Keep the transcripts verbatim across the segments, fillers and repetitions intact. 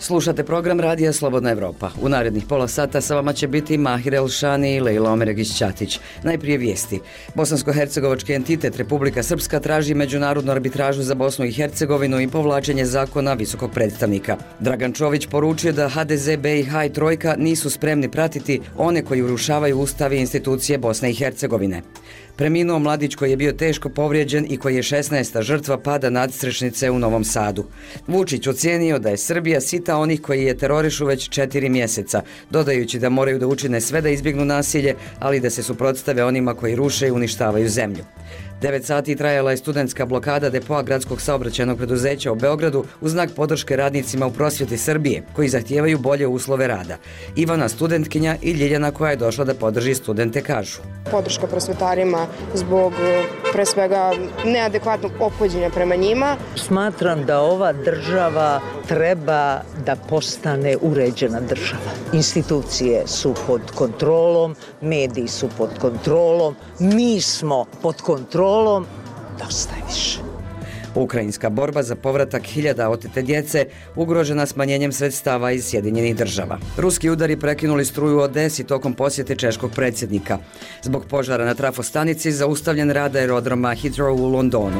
Slušate program Radija Slobodna Evropa. U narednih pola sata sa vama će biti Mahir Elšani i Lejla Omeregić-Ćatić. Najprije vijesti. Bosansko-hercegovački entitet Republika Srpska traži međunarodnu arbitražu za Bosnu i Hercegovinu i povlačenje zakona visokog predstavnika. Dragan Čović poručio da ha de ze, be i ha i Trojka nisu spremni pratiti one koji urušavaju ustav i institucije Bosne i Hercegovine. Preminuo mladić koji je bio teško povrijeđen i koji je šesnaesta žrtva pada nadstrešnice u Novom Sadu. Vučić ocijenio da je Srbija sita onih koji je terorišu već četiri mjeseca, dodajući da moraju da učine sve da izbjegnu nasilje, ali da se suprotstave onima koji ruše i uništavaju zemlju. Devet sati trajala je studentska blokada depoa gradskog saobraćajnog preduzeća u Beogradu u znak podrške radnicima u prosvjeti Srbije, koji zahtijevaju bolje uslove rada. Ivana, studentkinja, i Ljiljana, koja je došla da podrži studente, kažu. Podrška prosvjetarima zbog pre svega neadekvatnog ophođenja prema njima. Smatram da ova država treba da postane uređena država. Institucije su pod kontrolom, mediji su pod kontrolom, mi smo pod kontrolom, dosta je više. Ukrajinska borba za povratak hiljada otete djece ugrožena smanjenjem sredstava iz Sjedinjenih država. Ruski udari prekinuli struju u Odesi tokom posjete češkog predsjednika. Zbog požara na trafostanici zaustavljen rad aerodroma Heathrow u Londonu.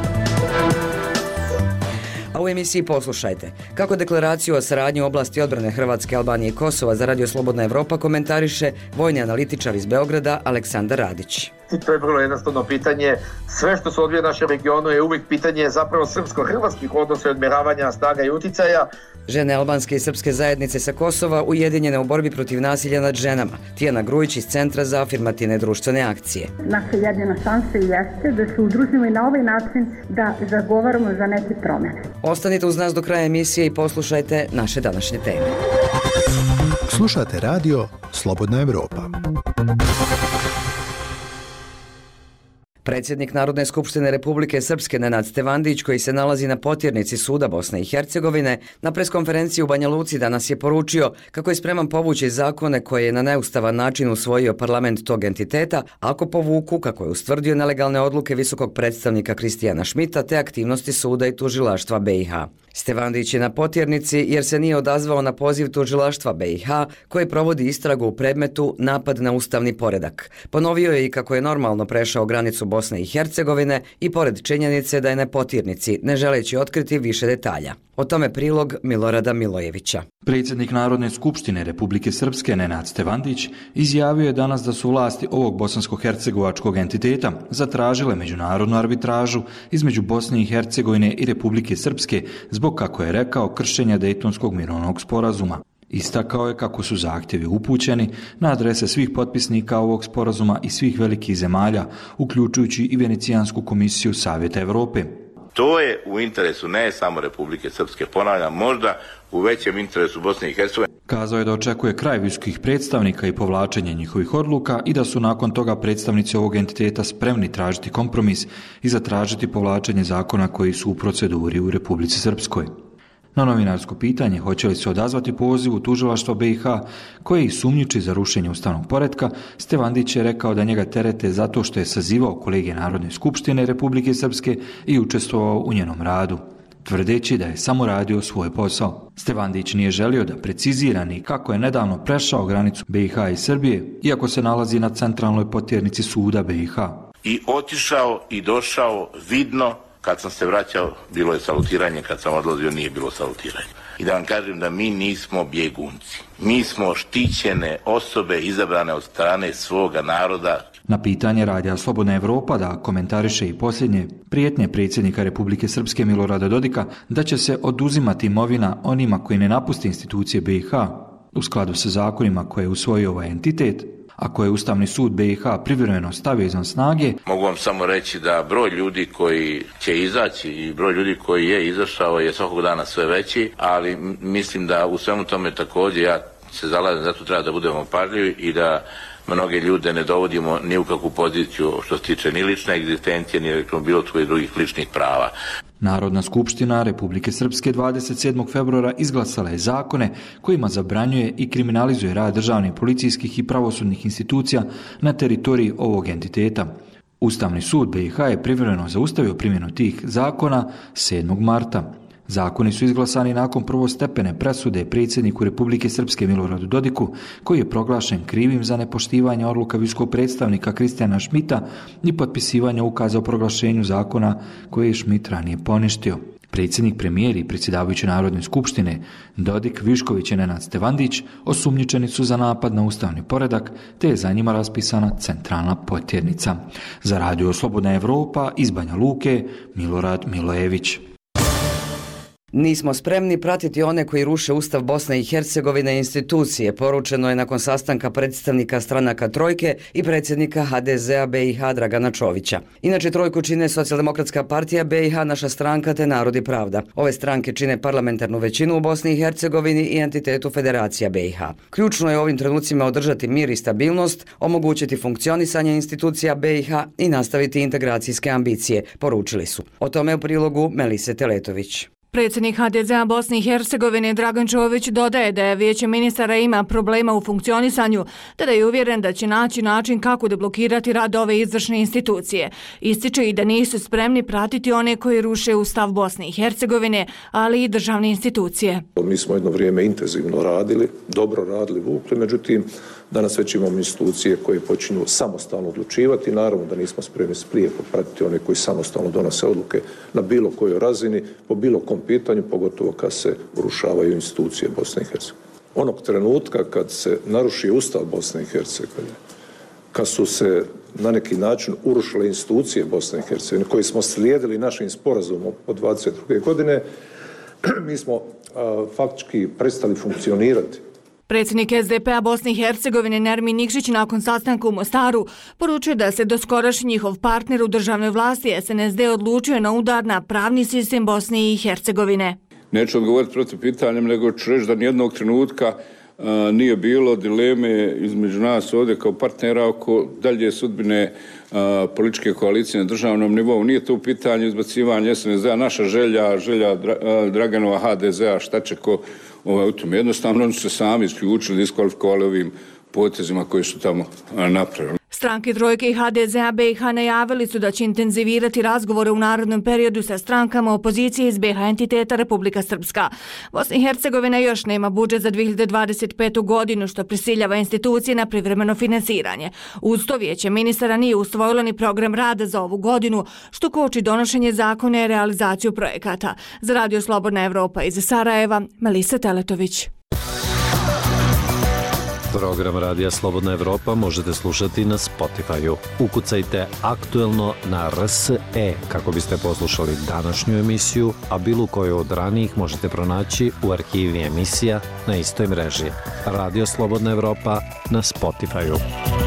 A u emisiji poslušajte kako deklaraciju o saradnji u oblasti odbrane Hrvatske, Albanije i Kosova za Radio Slobodna Evropa komentariše vojni analitičar iz Beograda Aleksandar Radić. I to je vrlo jednostavno pitanje. Sve što se odvija u našem regionu je uvijek pitanje zapravo srpsko-hrvatskih odnosa i odmjeravanja snaga i utjecaja. Žene albanske i srpske zajednice sa Kosova ujedinjene u borbi protiv nasilja nad ženama. Tijana Grujić iz Centra za afirmativne društvene akcije. Naša jedina šansa jeste da se udružimo i na ovaj način da zagovaramo za neke promjene. Ostanite uz nas do kraja emisije i poslušajte naše današnje teme. Slušate radio Slobodna Evropa. Predsjednik Narodne skupštine Republike Srpske Nenad Stevandić, koji se nalazi na potjernici suda Bosne i Hercegovine, na preskonferenciji u Banja Luci danas je poručio kako je spreman povući zakone koje je na neustavan način usvojio parlament tog entiteta, ako povuku, kako je ustvrdio, nelegalne odluke visokog predstavnika Kristijana Šmita te aktivnosti suda i tužilaštva be i ha. Stevandić je na potjernici jer se nije odazvao na poziv tužilaštva be i ha koje provodi istragu u predmetu napad na ustavni poredak. Ponovio je i kako je normalno prešao granicu Bosne i Hercegovine i pored činjenice da je na potjernici, ne želeći otkriti više detalja. O tome prilog Milorada Milojevića. Predsjednik Narodne skupštine Republike Srpske Nenad Stevandić izjavio je danas da su vlasti ovog bosansko-hercegovačkog entiteta zatražile međunarodnu arbitražu između Bosne i Hercegovine i Republike Srpske zbog, kako je rekao, kršenja Dejtonskog mirovnog sporazuma. Istakao je kako su zahtjevi upućeni na adrese svih potpisnika ovog sporazuma i svih velikih zemalja, uključujući i Venecijansku komisiju Savjeta Evrope. To je u interesu ne samo Republike Srpske, ponavljam, možda u većem interesu Bosne i Hercegovine. Kazao je da očekuje kraj visokih predstavnika i povlačenje njihovih odluka i da su nakon toga predstavnici ovog entiteta spremni tražiti kompromis i zatražiti povlačenje zakona koji su u proceduri u Republici Srpskoj. Na novinarsko pitanje hoće li se odazvati pozivu tužilaštva be i ha koje ih sumnjiči za rušenje ustavnog poretka, Stevandić je rekao da njega terete zato što je sazivao kolege Narodne skupštine Republike Srpske i učestvovao u njenom radu, tvrdeći da je samo radio svoj posao. Stevandić nije želio da precizira ni kako je nedavno prešao granicu be i ha i Srbije, iako se nalazi na centralnoj potjernici suda be i ha. I otišao i došao vidno. Kad sam se vraćao, bilo je salutiranje, kad sam odlazio, nije bilo salutiranje. I da vam kažem da mi nismo bjegunci. Mi smo štićene osobe izabrane od strane svoga naroda. Na pitanje Radija Slobodna Evropa da komentariše i posljednje prijetnje predsjednika Republike Srpske Milorada Dodika da će se oduzimati imovina onima koji ne napuste institucije be i ha u skladu sa zakonima koje je usvojio ovaj entitet, a koje je Ustavni sud be i ha privremeno stavio izvan snage. Mogu vam samo reći da broj ljudi koji će izaći i broj ljudi koji je izašao je svakog dana sve veći, ali mislim da u svemu tome također ja se zalažem, zato treba da budemo pažljivi i da mnoge ljude ne dovodimo ni u kakvu poziciju što se tiče ni lične egzistencije, ni bilo tvojih drugih ličnih prava. Narodna skupština Republike Srpske dvadeset sedmog februara izglasala je zakone kojima zabranjuje i kriminalizuje rad državnih, policijskih i pravosudnih institucija na teritoriji ovog entiteta. Ustavni sud be i ha je privremeno zaustavio primjenu tih zakona sedmog marta. Zakoni su izglasani nakon prvostepene presude predsjedniku Republike Srpske Miloradu Dodiku, koji je proglašen krivim za nepoštivanje odluka visokog predstavnika Kristijana Šmita i potpisivanje ukaza o proglašenju zakona koje je Šmit ranije poništio. Predsjednik, premijer i predsjedavajući Narodne skupštine Dodik, Višković i Nenad Stevandić osumnjičeni su za napad na ustavni poredak, te je za njima raspisana centralna potjernica. Za Radio Slobodna Evropa iz Banja Luke, Milorad Milojević. Nismo spremni pratiti one koji ruše Ustav Bosne i Hercegovine i institucije, poručeno je nakon sastanka predstavnika stranaka Trojke i predsjednika ha de zea be i ha Dragana Čovića. Inače, Trojku čine Socijaldemokratska partija be i ha, Naša stranka te Narod i pravda. Ove stranke čine parlamentarnu većinu u Bosni i Hercegovini i entitetu Federacija be i ha. Ključno je u ovim trenucima održati mir i stabilnost, omogućiti funkcionisanje institucija be i ha i nastaviti integracijske ambicije, poručili su. O tome u prilogu Melise Teletović. Predsjednik ha de zea Bosne i Hercegovine Dragan Čović dodaje da je Vijeće ministara ima problema u funkcionisanju, te da je uvjeren da će naći način kako deblokirati rad ove izvršne institucije. Ističe i da nisu spremni pratiti one koji ruše Ustav Bosne i Hercegovine, ali i državne institucije. Mi smo jedno vrijeme intenzivno radili, dobro radili, vukli, međutim danas već imamo institucije koje počinju samostalno odlučivati. Naravno da nismo spremni sprijepo pratiti one koji samostalno donose odluke na bilo kojoj razini, po bilo kom pitanju, pogotovo kad se urušavaju institucije Bosne i Hercegovine. Onog trenutka kad se naruši Ustav Bosne i Hercegovine, kad su se na neki način urušile institucije Bosne i Hercegovine, koji smo slijedili našim sporazumom od dvadeset druge godine, mi smo a, faktički prestali funkcionirati. Predsjednik es de pe-a Bosne i Hercegovine Nermin Nikšić nakon sastanka u Mostaru poručuje da se doskorašnji njihov partner u državnoj vlasti es en es de odlučio na udar na pravni sistem Bosne i Hercegovine. Neću odgovoriti protiv pitanjem, nego ću reći da nijednog trenutka a, nije bilo dileme između nas ovdje kao partnera oko dalje sudbine a, političke koalicije na državnom nivou. Nije to u pitanju izbacivanja es en es de-a, naša želja, želja Dra, a, Draganova ha de zea, šta će ko ovaj, u tome. Jednostavno oni su se sami isključili, diskvalifikovali ovim potezima koji su tamo a, napravili. Stranke Trojke i ha de zea be i ha najavili su da će intenzivirati razgovore u narednom periodu sa strankama opozicije iz be i ha entiteta Republika Srpska. Bosna i Hercegovina još nema budžet za dvije hiljade dvadeset petu. godinu, što prisiljava institucije na privremeno finansiranje. Uz to Vijeće ministara nije usvojilo ni program rada za ovu godinu, što koči donošenje zakona i realizaciju projekata. Za Radio Slobodna Evropa iz Sarajeva, Melisa Teletović. Program Radija Slobodna Evropa možete slušati na Spotify-u. Ukucajte aktuelno na er es e kako biste poslušali današnju emisiju, a bilo koju od ranijih možete pronaći u arhivi emisija na istoj mreži. Radio Slobodna Evropa na Spotify-u.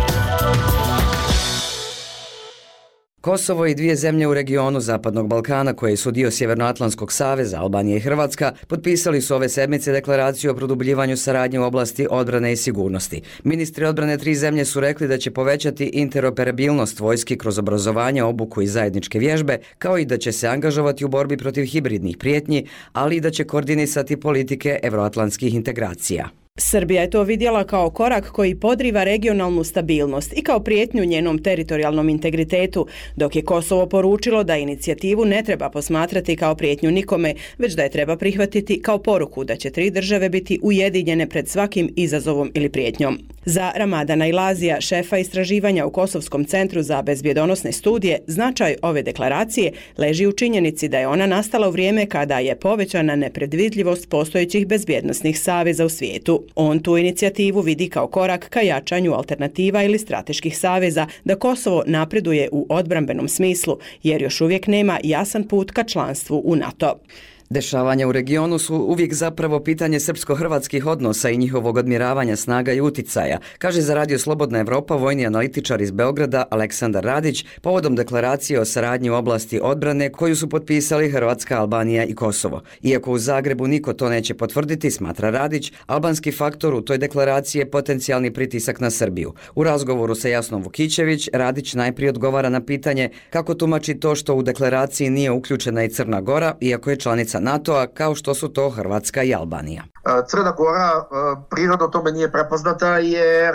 Kosovo i dvije zemlje u regionu Zapadnog Balkana koje su dio Sjevernoatlantskog saveza, Albanija i Hrvatska, potpisali su ove sedmice deklaraciju o produbljivanju saradnje u oblasti odbrane i sigurnosti. Ministri odbrane tri zemlje su rekli da će povećati interoperabilnost vojski kroz obrazovanje, obuku i zajedničke vježbe, kao i da će se angažovati u borbi protiv hibridnih prijetnji, ali i da će koordinisati politike evroatlantskih integracija. Srbija je to vidjela kao korak koji podriva regionalnu stabilnost i kao prijetnju njenom teritorijalnom integritetu, dok je Kosovo poručilo da inicijativu ne treba posmatrati kao prijetnju nikome, već da je treba prihvatiti kao poruku da će tri države biti ujedinjene pred svakim izazovom ili prijetnjom. Za Ramadana Ilazija, šefa istraživanja u Kosovskom centru za bezbjedonosne studije, značaj ove deklaracije leži u činjenici da je ona nastala u vrijeme kada je povećana nepredvidljivost postojećih bezbjednosnih saveza u svijetu. On tu inicijativu vidi kao korak ka jačanju alternativa ili strateških saveza da Kosovo napreduje u odbrambenom smislu, jer još uvijek nema jasan put ka članstvu u NATO. Dešavanja u regionu su uvijek zapravo pitanje srpsko-hrvatskih odnosa i njihovog odmjeravanja snaga i uticaja, kaže za Radio Slobodna Evropa vojni analitičar iz Beograda Aleksandar Radić povodom deklaracije o saradnji u oblasti odbrane koju su potpisali Hrvatska, Albanija i Kosovo. Iako u Zagrebu niko to neće potvrditi, smatra Radić, albanski faktor u toj deklaraciji je potencijalni pritisak na Srbiju. U razgovoru sa Jasnom Vukićević, Radić najprije odgovara na pitanje kako tumači to što u deklaraciji nije uključena i Crna Gora, iako je članica članica NATO-a kao što su to Hrvatska i Albanija. Crna Gora prirodno tome nije prepoznata jer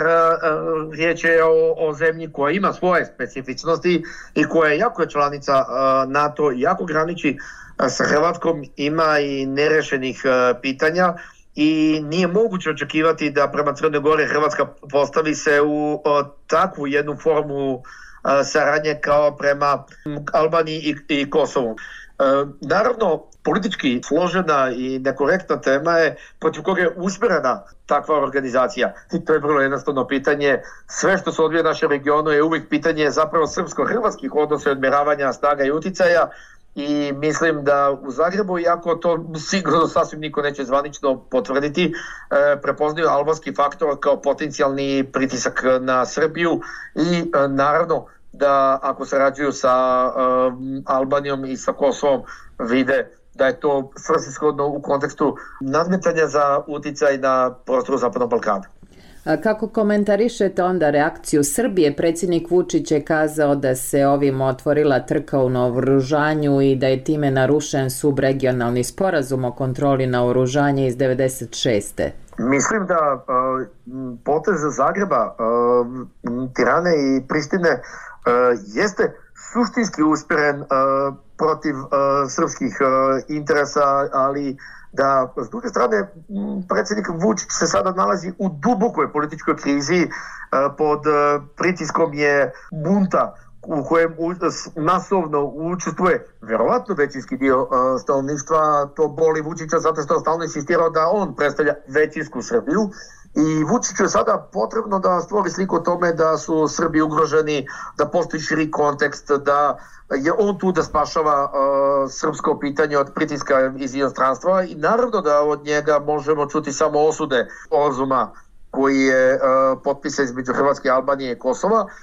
riječ je o, o zemlji koja ima svoje specifičnosti i koja je jako je članica NATO, jako graniči sa Hrvatskom, ima i nerešenih pitanja i nije moguće očekivati da prema Crnoj Gori Hrvatska postavi se u takvu jednu formu saradnje kao prema Albaniji i, i Kosovu. Naravno, politički složena i nekorektna tema je protiv koga je usmjerena takva organizacija. I to je vrlo jednostavno pitanje. Sve što se odvija u našem regionu je uvijek pitanje zapravo srpsko-hrvatskih odnosa i odmjeravanja snaga i uticaja. I mislim da u Zagrebu, iako to sigurno sasvim niko neće zvanično potvrditi, prepoznaju albanski faktor kao potencijalni pritisak na Srbiju i naravno da ako sarađuju sa Albanijom i sa Kosovom vide da je to svrsishodno u kontekstu nadmetanja za uticaj na prostoru Zapadnog Balkana. Kako komentarišete onda reakciju Srbije? Predsjednik Vučić je kazao da se ovim otvorila trka u naoružanju i da je time narušen subregionalni sporazum o kontroli naoružanja iz devedeset šeste. Mislim da uh, potez Zagreba, uh, Tirane i Prištine uh, jeste suštinski usmjeren uh, protiv uh, srpskih uh, interesa, ali da s druge strane predsjednik Vučić se sada nalazi u dubokoj političkoj krizi, pod pritiskom je bunta u kojem masovno učestvuje vjerovatno većinski dio stanovništva. To boli Vučića zato što je stalno insistirao da on predstavlja većinsku Srbiju. I Vučiću je sada potrebno da stvori sliku o tome da su Srbi ugroženi, da postoji širi kontekst, da je on tu da spašava uh, srpsko pitanje od pritiska iz inostranstva i naravno da od njega možemo čuti samo osude sporazuma koji je uh, potpisan između Hrvatske, Albanije i Kosova uh,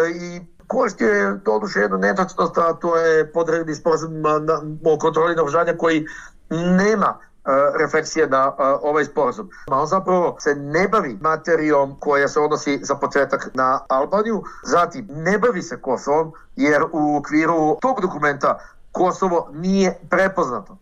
i koristi je doduše jednu netačnost, a to je podredni sporazum o kontroli naoružanja koji nema refleksije na a, ovaj sporazum. On zapravo se ne bavi materijom koja se odnosi za početak na Albaniju, zatim ne bavi se Kosovom jer u okviru tog dokumenta Kosovo nije prepoznato.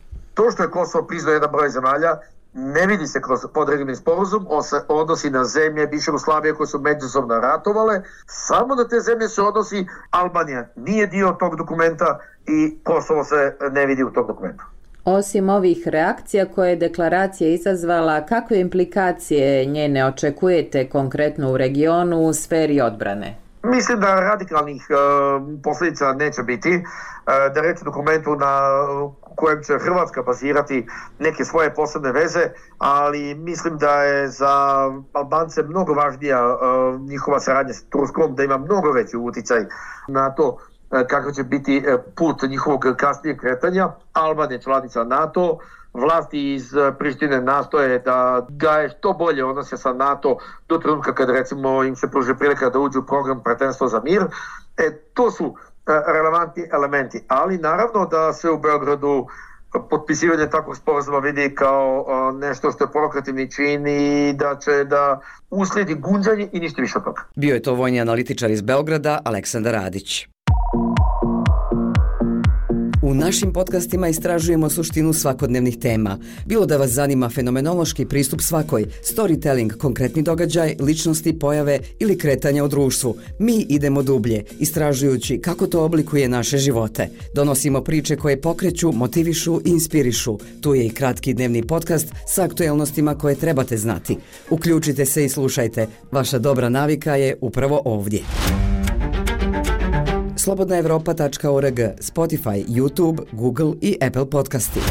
To što je Kosovo priznao jedan broj zemalja ne vidi se kroz podregulni sporazum, on se odnosi na zemlje bivše Jugoslavije koje su međusobno ratovale, samo na te zemlje se odnosi. Albanija nije dio tog dokumenta i Kosovo se ne vidi u tog dokumentu. Osim ovih reakcija koje je deklaracija izazvala, kakve implikacije njene očekujete konkretno u regionu u sferi odbrane? Mislim da radikalnih e, posljedica neće biti, e, da reći dokumentu na kojem će Hrvatska bazirati neke svoje posebne veze, ali mislim da je za Albance mnogo važnija e, njihova saradnja s Turskom, da ima mnogo veći utjecaj na to kako će biti put njihovog kasnijeg kretanja. Albanija je članica NATO, vlasti iz Prištine nastoje da gaje što bolje odnose sa NATO do trenutka kada recimo im se pruži prilika da uđu u program Prijateljstvo za mir. E, to su relevantni elementi, ali naravno da se u Beogradu potpisivanje takvog sporazuma vidi kao nešto što je provokativni čin i da će da uslijedi gunđanje i ništa više od toga. Bio je to vojni analitičar iz Beograda, Aleksandar Radić. U našim podcastima istražujemo suštinu svakodnevnih tema. Bilo da vas zanima fenomenološki pristup svakoj, storytelling, konkretni događaj, ličnosti, pojave ili kretanja u društvu. Mi idemo dublje, istražujući kako to oblikuje naše živote. Donosimo priče koje pokreću, motivišu i inspirišu. Tu je i kratki dnevni podcast sa aktuelnostima koje trebate znati. Uključite se i slušajte. Vaša dobra navika je upravo ovdje. slobodna evropa tačka org, Spotify, YouTube, Google i Apple podcasti.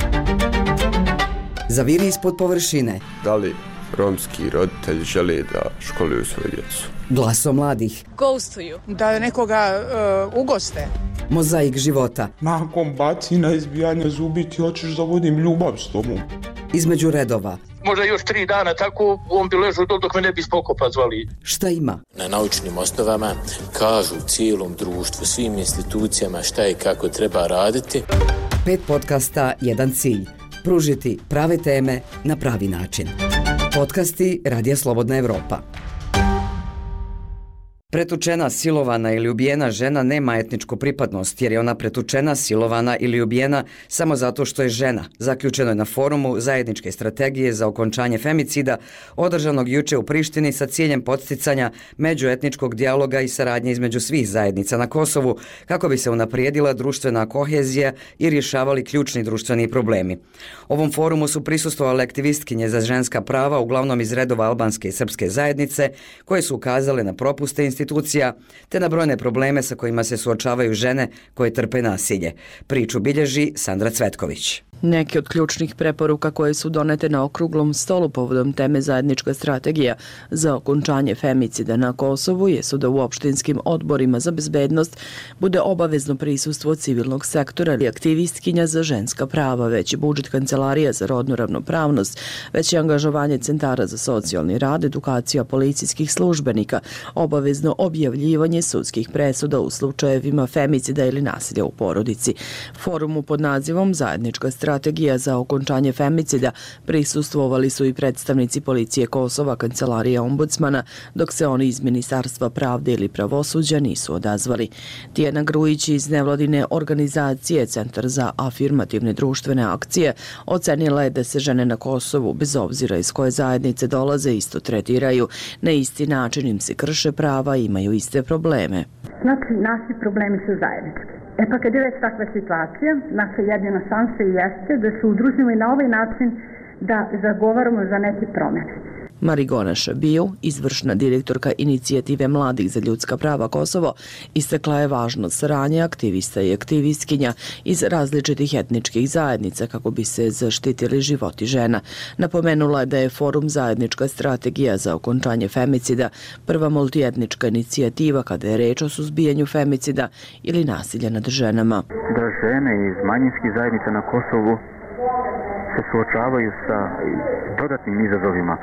Zaviri ispod površine. Da li romski roditelji žele da školuju svoju djecu? Glaso mladih. Ghostuju. Da nekoga uh, ugoste. Mozaik života. Nakon bacina, izbijanja zubi ti hoćeš da vodim ljubav s tobom. Između redova. Možda još tri dana tako on bi ležao dok me ne bi spokopa zvali. Šta ima? Na naučnim osnovama kažu cijelom društvu, svim institucijama šta i kako treba raditi. Pet podcasta, jedan cilj. Pružiti prave teme na pravi način. Podcasti Radija Slobodna Evropa. Pretučena, silovana ili ubijena žena nema etničku pripadnost jer je ona pretučena, silovana ili ubijena samo zato što je žena. Zaključeno je na forumu zajedničke strategije za okončanje femicida održanog juče u Prištini sa ciljem podsticanja međuetničkog dijaloga i saradnje između svih zajednica na Kosovu kako bi se unaprijedila društvena kohezija i rješavali ključni društveni problemi. Ovom forumu su prisustvovale aktivistkinje za ženska prava uglavnom iz redova albanske i srpske zajednice koje su ukazale na propuste institucija institucija, te na brojne probleme sa kojima se suočavaju žene koje trpe nasilje. Priču bilježi Sandra Cvetković. Neki od ključnih preporuka koje su donete na okruglom stolu povodom teme zajednička strategija za okončanje femicida na Kosovu jesu da u opštinskim odborima za bezbednost bude obavezno prisustvo civilnog sektora i aktivistkinja za ženska prava, veći budžet Kancelarija za rodnu ravnopravnost, veće angažovanje centara za socijalni rad, edukacija policijskih službenika, obavezno objavljivanje sudskih presuda u slučajevima femicida ili nasilja u porodici. Forumu pod nazivom Zajednička strategija Strategija za okončanje femicida prisustvovali su i predstavnici Policije Kosova, Kancelarija ombudsmana, dok se oni iz Ministarstva pravde ili pravosuđa nisu odazvali. Tijana Grujić iz nevladine organizacije Centar za afirmativne društvene akcije ocenila je da se žene na Kosovu, bez obzira iz koje zajednice dolaze, isto tretiraju. Na isti način im se krše prava i imaju iste probleme. Znači, naši problemi su zajednički. E pa kad je već takva situacija, naša jedina šansa jeste da se udružimo i na ovaj način da zagovaramo za neke promjene. Marigona Šabiju, izvršna direktorka Inicijative mladih za ljudska prava Kosovo, istakla je važnost saradnje aktivista i aktivistkinja iz različitih etničkih zajednica kako bi se zaštitili životi žena. Napomenula je da je forum Zajednička strategija za okončanje femicida prva multietnička inicijativa kada je reč o suzbijanju femicida ili nasilja nad ženama. Da žene iz manjinskih zajednica na Kosovu se suočavaju sa dodatnim izazovima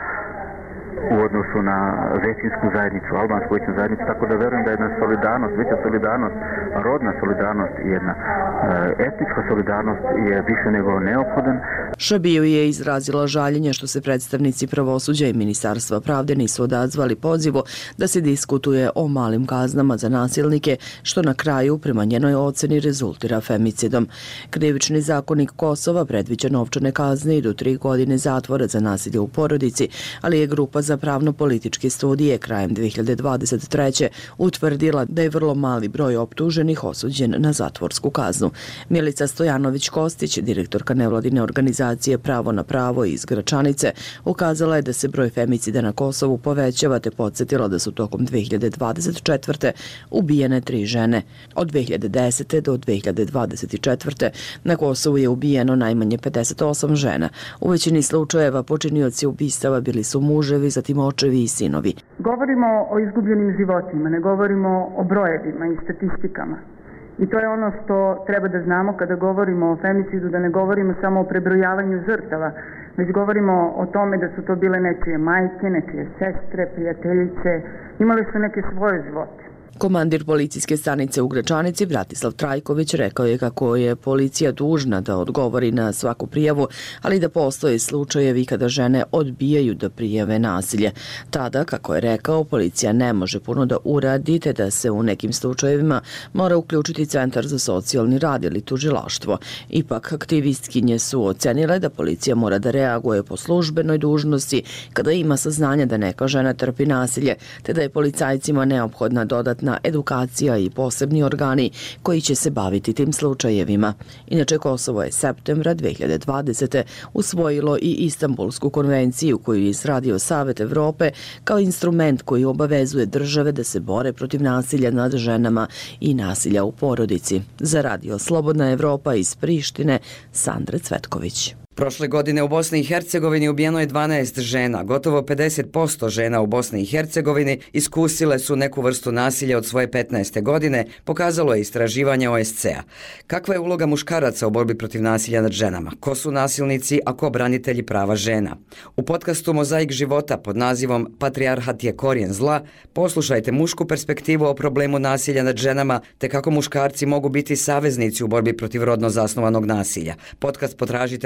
u odnosu na većinsku zajednicu, albansku većinsku zajednicu, tako da verujem da jedna solidarnost, veća solidarnost, rodna solidarnost i jedna e, etnička solidarnost je više nego neophodan. Šabiju je izrazila žaljenje što se predstavnici pravosuđa i Ministarstva pravde nisu odazvali pozivu da se diskutuje o malim kaznama za nasilnike, što na kraju, prema njenoj oceni, rezultira femicidom. Krivični zakonik Kosova predviđa novčane kazne i do tri godine zatvora za nasilje u porodici, ali je grupa za pravno-političke studije krajem dve hiljade dvadeset treće utvrdila da je vrlo mali broj optuženih osuđen na zatvorsku kaznu. Milica Stojanović-Kostić, direktorka nevladine organizacije Pravo na pravo iz Gračanice, ukazala je da se broj femicida na Kosovu povećava te podsjetila da su tokom dve hiljade dvadeset četvrte ubijene tri žene. Od dve hiljade desete do dve hiljade dvadeset četvrte na Kosovu je ubijeno najmanje pedeset osam žena. U većini slučajeva počinioci ubistava bili su muževi, zatim očevi i sinovi. Govorimo o izgubljenim životima, ne govorimo o brojevima i statistikama. I to je ono što treba da znamo kada govorimo o femicidu, da ne govorimo samo o prebrojavanju žrtava, već govorimo o tome da su to bile nečije majke, nečije sestre, prijateljice, imali su neke svoje živote. Komandir policijske stanice u Gračanici Bratislav Trajković rekao je kako je policija dužna da odgovori na svaku prijavu, ali da postoje slučajevi kada žene odbijaju da prijave nasilje. Tada, kako je rekao, policija ne može puno da uradi te da se u nekim slučajevima mora uključiti Centar za socijalni rad ili tužilaštvo. Ipak, aktivistkinje su ocenile da policija mora da reaguje po službenoj dužnosti kada ima saznanja da neka žena trpi nasilje, te da je policajcima neophodna dodatna edukacija i posebni organi koji će se baviti tim slučajevima. Inače, Kosovo je septembra dve hiljade dvadesete usvojilo i Istanbulsku konvenciju koju je izradio Savet Evrope kao instrument koji obavezuje države da se bore protiv nasilja nad ženama i nasilja u porodici. Za Radio Slobodna Evropa iz Prištine, Sandra Cvetković. Prošle godine u Bosni i Hercegovini ubijeno je dvanaest žena. Gotovo pedeset posto žena u Bosni i Hercegovini iskusile su neku vrstu nasilja od svoje petnaeste godine, pokazalo je istraživanje O S C-a. Kakva je uloga muškaraca u borbi protiv nasilja nad ženama? Ko su nasilnici, a ko branitelji prava žena? U podcastu Mozaik života pod nazivom Patrijarhat je korijen zla poslušajte mušku perspektivu o problemu nasilja nad ženama te kako muškarci mogu biti saveznici u borbi protiv rodno zasnovanog nasilja. Podcast potražite na Slobodnoj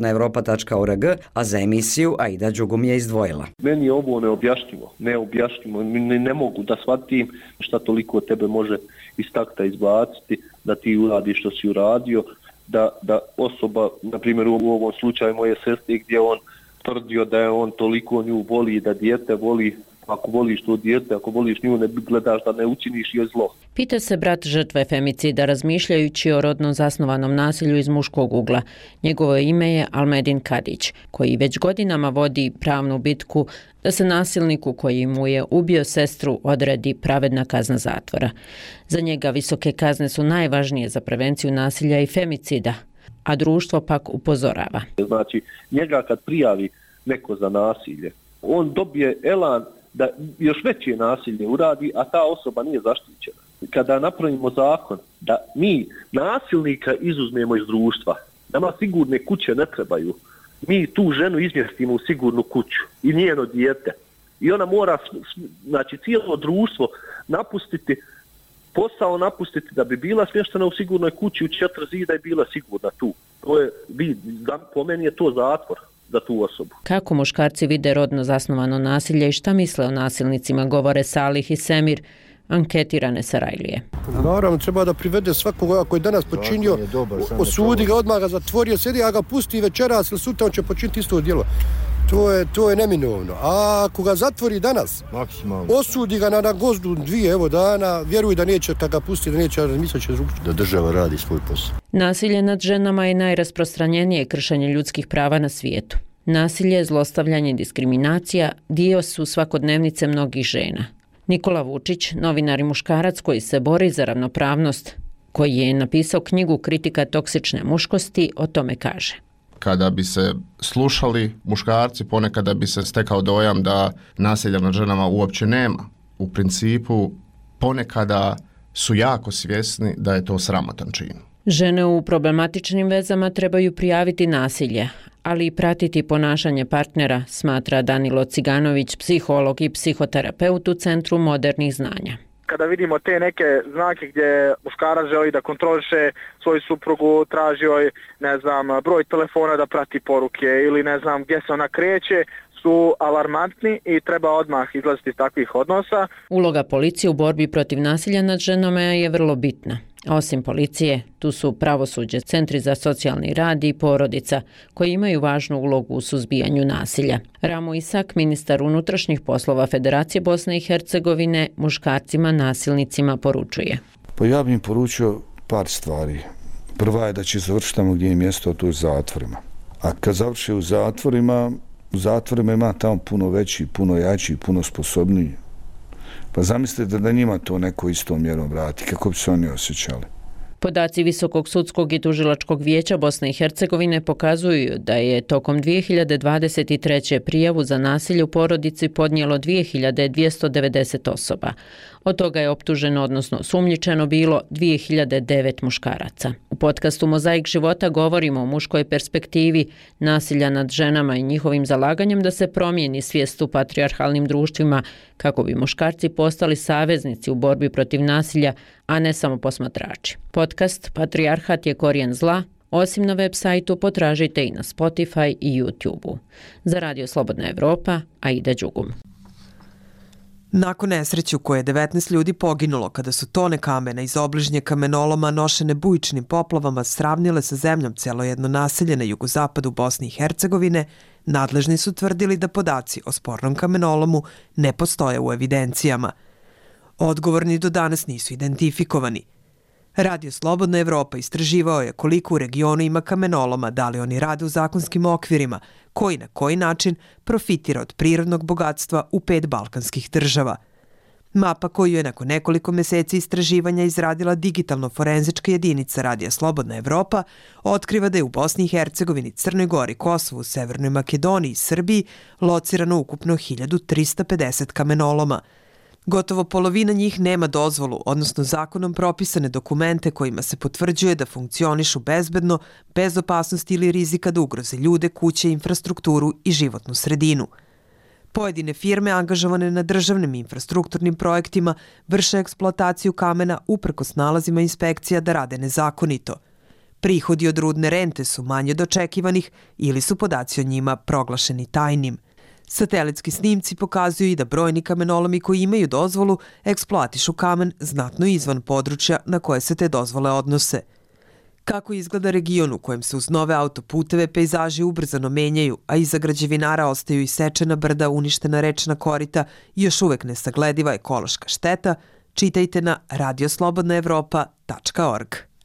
slobodna europa tačka org, a za emisiju Aida Đugum je izdvojila. Meni je ovo neobjašnjivo, neobjašnjivo, ne, ne mogu da shvatim šta toliko tebe može iz takta izbaciti, da ti uradiš što si uradio, da, da osoba, na primjer u ovom slučaju moje sestre, gdje on tvrdio da je on toliko nju voli, da dijete voli, ako voliš to dijete, ako voliš nju, ne gledaš da ne učiniš joj zlo. Pita se brat žrtve femicida razmišljajući o rodno zasnovanom nasilju iz muškog ugla. Njegovo ime je Almedin Kadić, koji već godinama vodi pravnu bitku da se nasilniku koji mu je ubio sestru odredi pravedna kazna zatvora. Za njega visoke kazne su najvažnije za prevenciju nasilja i femicida, a društvo pak upozorava. Znači, njega kad prijavi neko za nasilje, on dobije elan da još veće nasilje uradi, a ta osoba nije zaštićena. Kada napravimo zakon da mi nasilnika izuzmemo iz društva, nama sigurne kuće ne trebaju, mi tu ženu izmjestimo u sigurnu kuću i njeno dijete. I ona mora, znači, cijelo društvo napustiti, posao napustiti da bi bila smještena u sigurnoj kući u četiri zida i bila sigurna tu. To je, po meni je to zatvor za tu osobu. Kako muškarci vide rodno zasnovano nasilje i šta misle o nasilnicima, govore Salih i Semir, anketirane Sarajlije. Naravno, treba da privede svakoga koji je danas počinio, osudi ga, odmah ga zatvorio, sjedi, a ga pusti večeras ili sutra, on će počiniti isto djelo. To je, to je neminovno. A ako ga zatvori danas, maksimalno, osudi ga na, na gozdu dvije evo dana, vjeruj da neće, kad ga pusti, da neće razmisliti će drugčije. Da država radi svoj posao. Nasilje nad ženama je najrasprostranjenije kršenje ljudskih prava na svijetu. Nasilje, zlostavljanje i diskriminacija dio su svakodnevnice mnogih žena. Nikola Vučić, novinar i muškarac koji se bori za ravnopravnost, koji je napisao knjigu Kritika toksične muškosti, o tome kaže. Kada bi se slušali muškarci, ponekada bi se stekao dojam da nasilja nad ženama uopće nema. U principu, ponekada su jako svjesni da je to sramotan čin. Žene u problematičnim vezama trebaju prijaviti nasilje, ali i pratiti ponašanje partnera, smatra Danilo Ciganović, psiholog i psihoterapeut u Centru modernih znanja. Kada vidimo te neke znake gdje muškarac želi da kontroliše svoju suprugu, traži joj, ne znam, broj telefona da prati poruke ili ne znam gdje se ona kreće, su alarmantni i treba odmah izlaziti iz takvih odnosa. Uloga policije u borbi protiv nasilja nad ženama je vrlo bitna. Osim policije, tu su pravosuđe, centri za socijalni rad i porodica, koji imaju važnu ulogu u suzbijanju nasilja. Ramo Isak, ministar unutrašnjih poslova Federacije Bosne i Hercegovine, muškarcima nasilnicima poručuje. Pa ja bih im poručio par stvari. Prva je da će završiti tamo gdje je mjesto, to je u zatvorima. A kad završi u zatvorima, u zatvorima ima tamo puno veći, puno jači, puno sposobniji. Pa zamislite da njima to neko istom mjerom vrati, kako bi se oni osjećali. Podaci Visokog sudskog i tužilačkog vijeća Bosne i Hercegovine pokazuju da je tokom dvije hiljade dvadeset treće prijavu za nasilje u porodici podnijelo dvije hiljade dvjesto devedeset osoba. Od toga je optuženo, odnosno sumnjičeno bilo dvije hiljade devet muškaraca. U podcastu Mozaik života govorimo o muškoj perspektivi nasilja nad ženama i njihovim zalaganjem da se promijeni svijest u patrijarhalnim društvima kako bi muškarci postali saveznici u borbi protiv nasilja, a ne samo posmatrači. Podcast Patrijarhat je korijen zla. Osim na web sajtu, potražite i na Spotify i YouTube-u. Za Radio Slobodna Evropa, Aida Đugum. Nakon nesreće u kojoj je devetnaest ljudi poginulo kada su tone kamena iz obližnje kamenoloma nošene bujičnim poplavama sravnile sa zemljom celo jedno naselje na jugozapadu Bosne i Hercegovine, nadležni su tvrdili da podaci o spornom kamenolomu ne postoje u evidencijama. Odgovorni do danas nisu identifikovani. Radio Slobodna Evropa istraživao je koliko u regionu ima kamenoloma, da li oni rade u zakonskim okvirima, koji na koji način profitira od prirodnog bogatstva u pet balkanskih država. Mapa koju je nakon nekoliko mjeseci istraživanja izradila digitalno-forenzička jedinica Radija Slobodna Evropa otkriva da je u Bosni i Hercegovini, Crnoj Gori, Kosovu, Severnoj Makedoniji i Srbiji locirano ukupno hiljadu trista pedeset kamenoloma. Gotovo polovina njih nema dozvolu, odnosno zakonom propisane dokumente kojima se potvrđuje da funkcionišu bezbedno, bez opasnosti ili rizika da ugroze ljude, kuće, infrastrukturu i životnu sredinu. Pojedine firme angažovane na državnim infrastrukturnim projektima vrše eksploataciju kamena uprkos nalazima inspekcija da rade nezakonito. Prihodi od rudne rente su manje od očekivanih ili su podaci o njima proglašeni tajnim. Satelitski snimci pokazuju i da brojni kamenolomi koji imaju dozvolu eksploatišu kamen znatno izvan područja na koje se te dozvole odnose. Kako izgleda region u kojem se uz nove autoputeve pejzaži ubrzano menjaju, a iza građevinara ostaju isečena brda, uništena rečna korita i još uvek nesaglediva ekološka šteta, čitajte na radio slobodna evropa tačka org.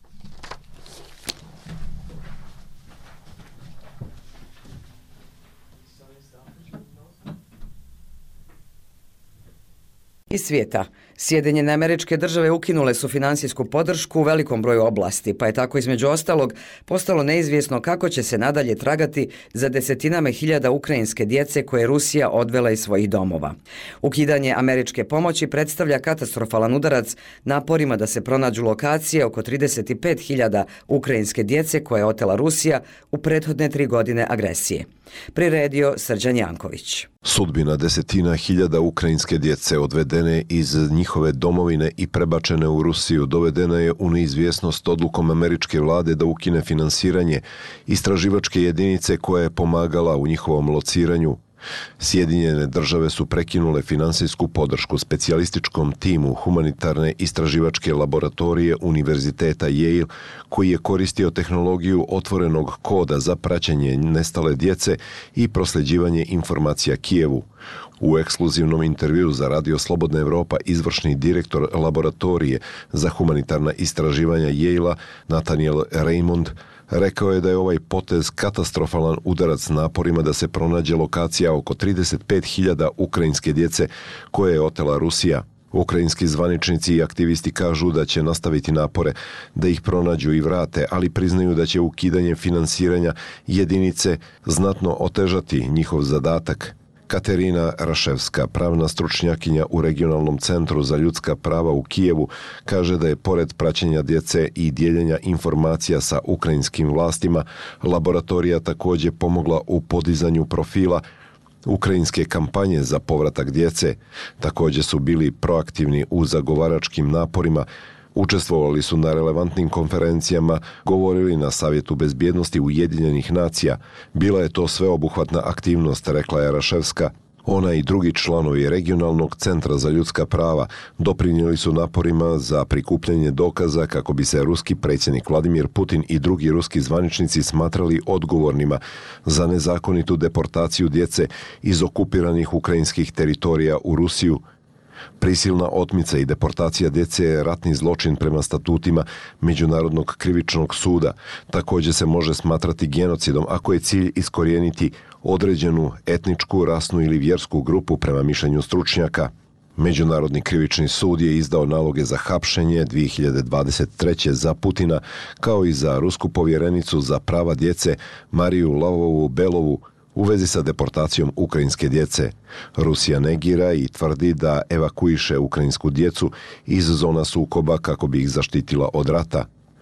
Iz svijeta. Sjedinjene Američke Države ukinule su finansijsku podršku u velikom broju oblasti, pa je tako između ostalog postalo neizvjesno kako će se nadalje tragati za desetinama hiljada ukrajinske djece koje je Rusija odvela iz svojih domova. Ukidanje američke pomoći predstavlja katastrofalan udarac naporima da se pronađu lokacije oko trideset pet hiljada ukrajinske djece koje je otela Rusija u prethodne tri godine agresije. Priredio Srđan Janković. Sudbina desetina hiljada ukrajinske djece odvedene iz njihove domovine i prebačene u Rusiju dovedena je u neizvjesnost odlukom američke vlade da ukine finansiranje istraživačke jedinice koja je pomagala u njihovom lociranju. Sjedinjene države su prekinule finansijsku podršku specijalističkom timu humanitarne istraživačke laboratorije Univerziteta Yale, koji je koristio tehnologiju otvorenog koda za praćenje nestale djece i prosljeđivanje informacija Kijevu. U ekskluzivnom intervju za Radio Slobodna Evropa izvršni direktor laboratorije za humanitarna istraživanja Yale-a Nathaniel Raymond rekao je da je ovaj potez katastrofalan udarac naporima da se pronađe lokacija oko trideset pet hiljada ukrajinske djece koje je otela Rusija. Ukrajinski zvaničnici i aktivisti kažu da će nastaviti napore da ih pronađu i vrate, ali priznaju da će ukidanje finansiranja jedinice znatno otežati njihov zadatak. Katerina Raševska, pravna stručnjakinja u Regionalnom centru za ljudska prava u Kijevu, kaže da je pored praćenja djece i dijeljenja informacija sa ukrajinskim vlastima, laboratorija također pomogla u podizanju profila ukrajinske kampanje za povratak djece. Također su bili proaktivni u zagovaračkim naporima, učestvovali su na relevantnim konferencijama, govorili na Savjetu bezbjednosti Ujedinjenih nacija. Bila je to sveobuhvatna aktivnost, rekla je Raševska. Ona i drugi članovi Regionalnog centra za ljudska prava doprinijeli su naporima za prikupljanje dokaza kako bi se ruski predsjednik Vladimir Putin i drugi ruski zvaničnici smatrali odgovornima za nezakonitu deportaciju djece iz okupiranih ukrajinskih teritorija u Rusiju. Prisilna otmica i deportacija djece je ratni zločin prema statutima Međunarodnog krivičnog suda. Također se može smatrati genocidom ako je cilj iskorijeniti određenu etničku, rasnu ili vjersku grupu prema mišljenju stručnjaka. Međunarodni krivični sud je izdao naloge za hapšenje dvije hiljade dvadeset treće za Putina, kao i za rusku povjerenicu za prava djece Mariju Lavovu-Belovu u vezi sa deportacijom ukrajinske djece. Rusija negira i tvrdi da evakuiše ukrajinsku djecu iz zona sukoba kako bi ih zaštitila od rata.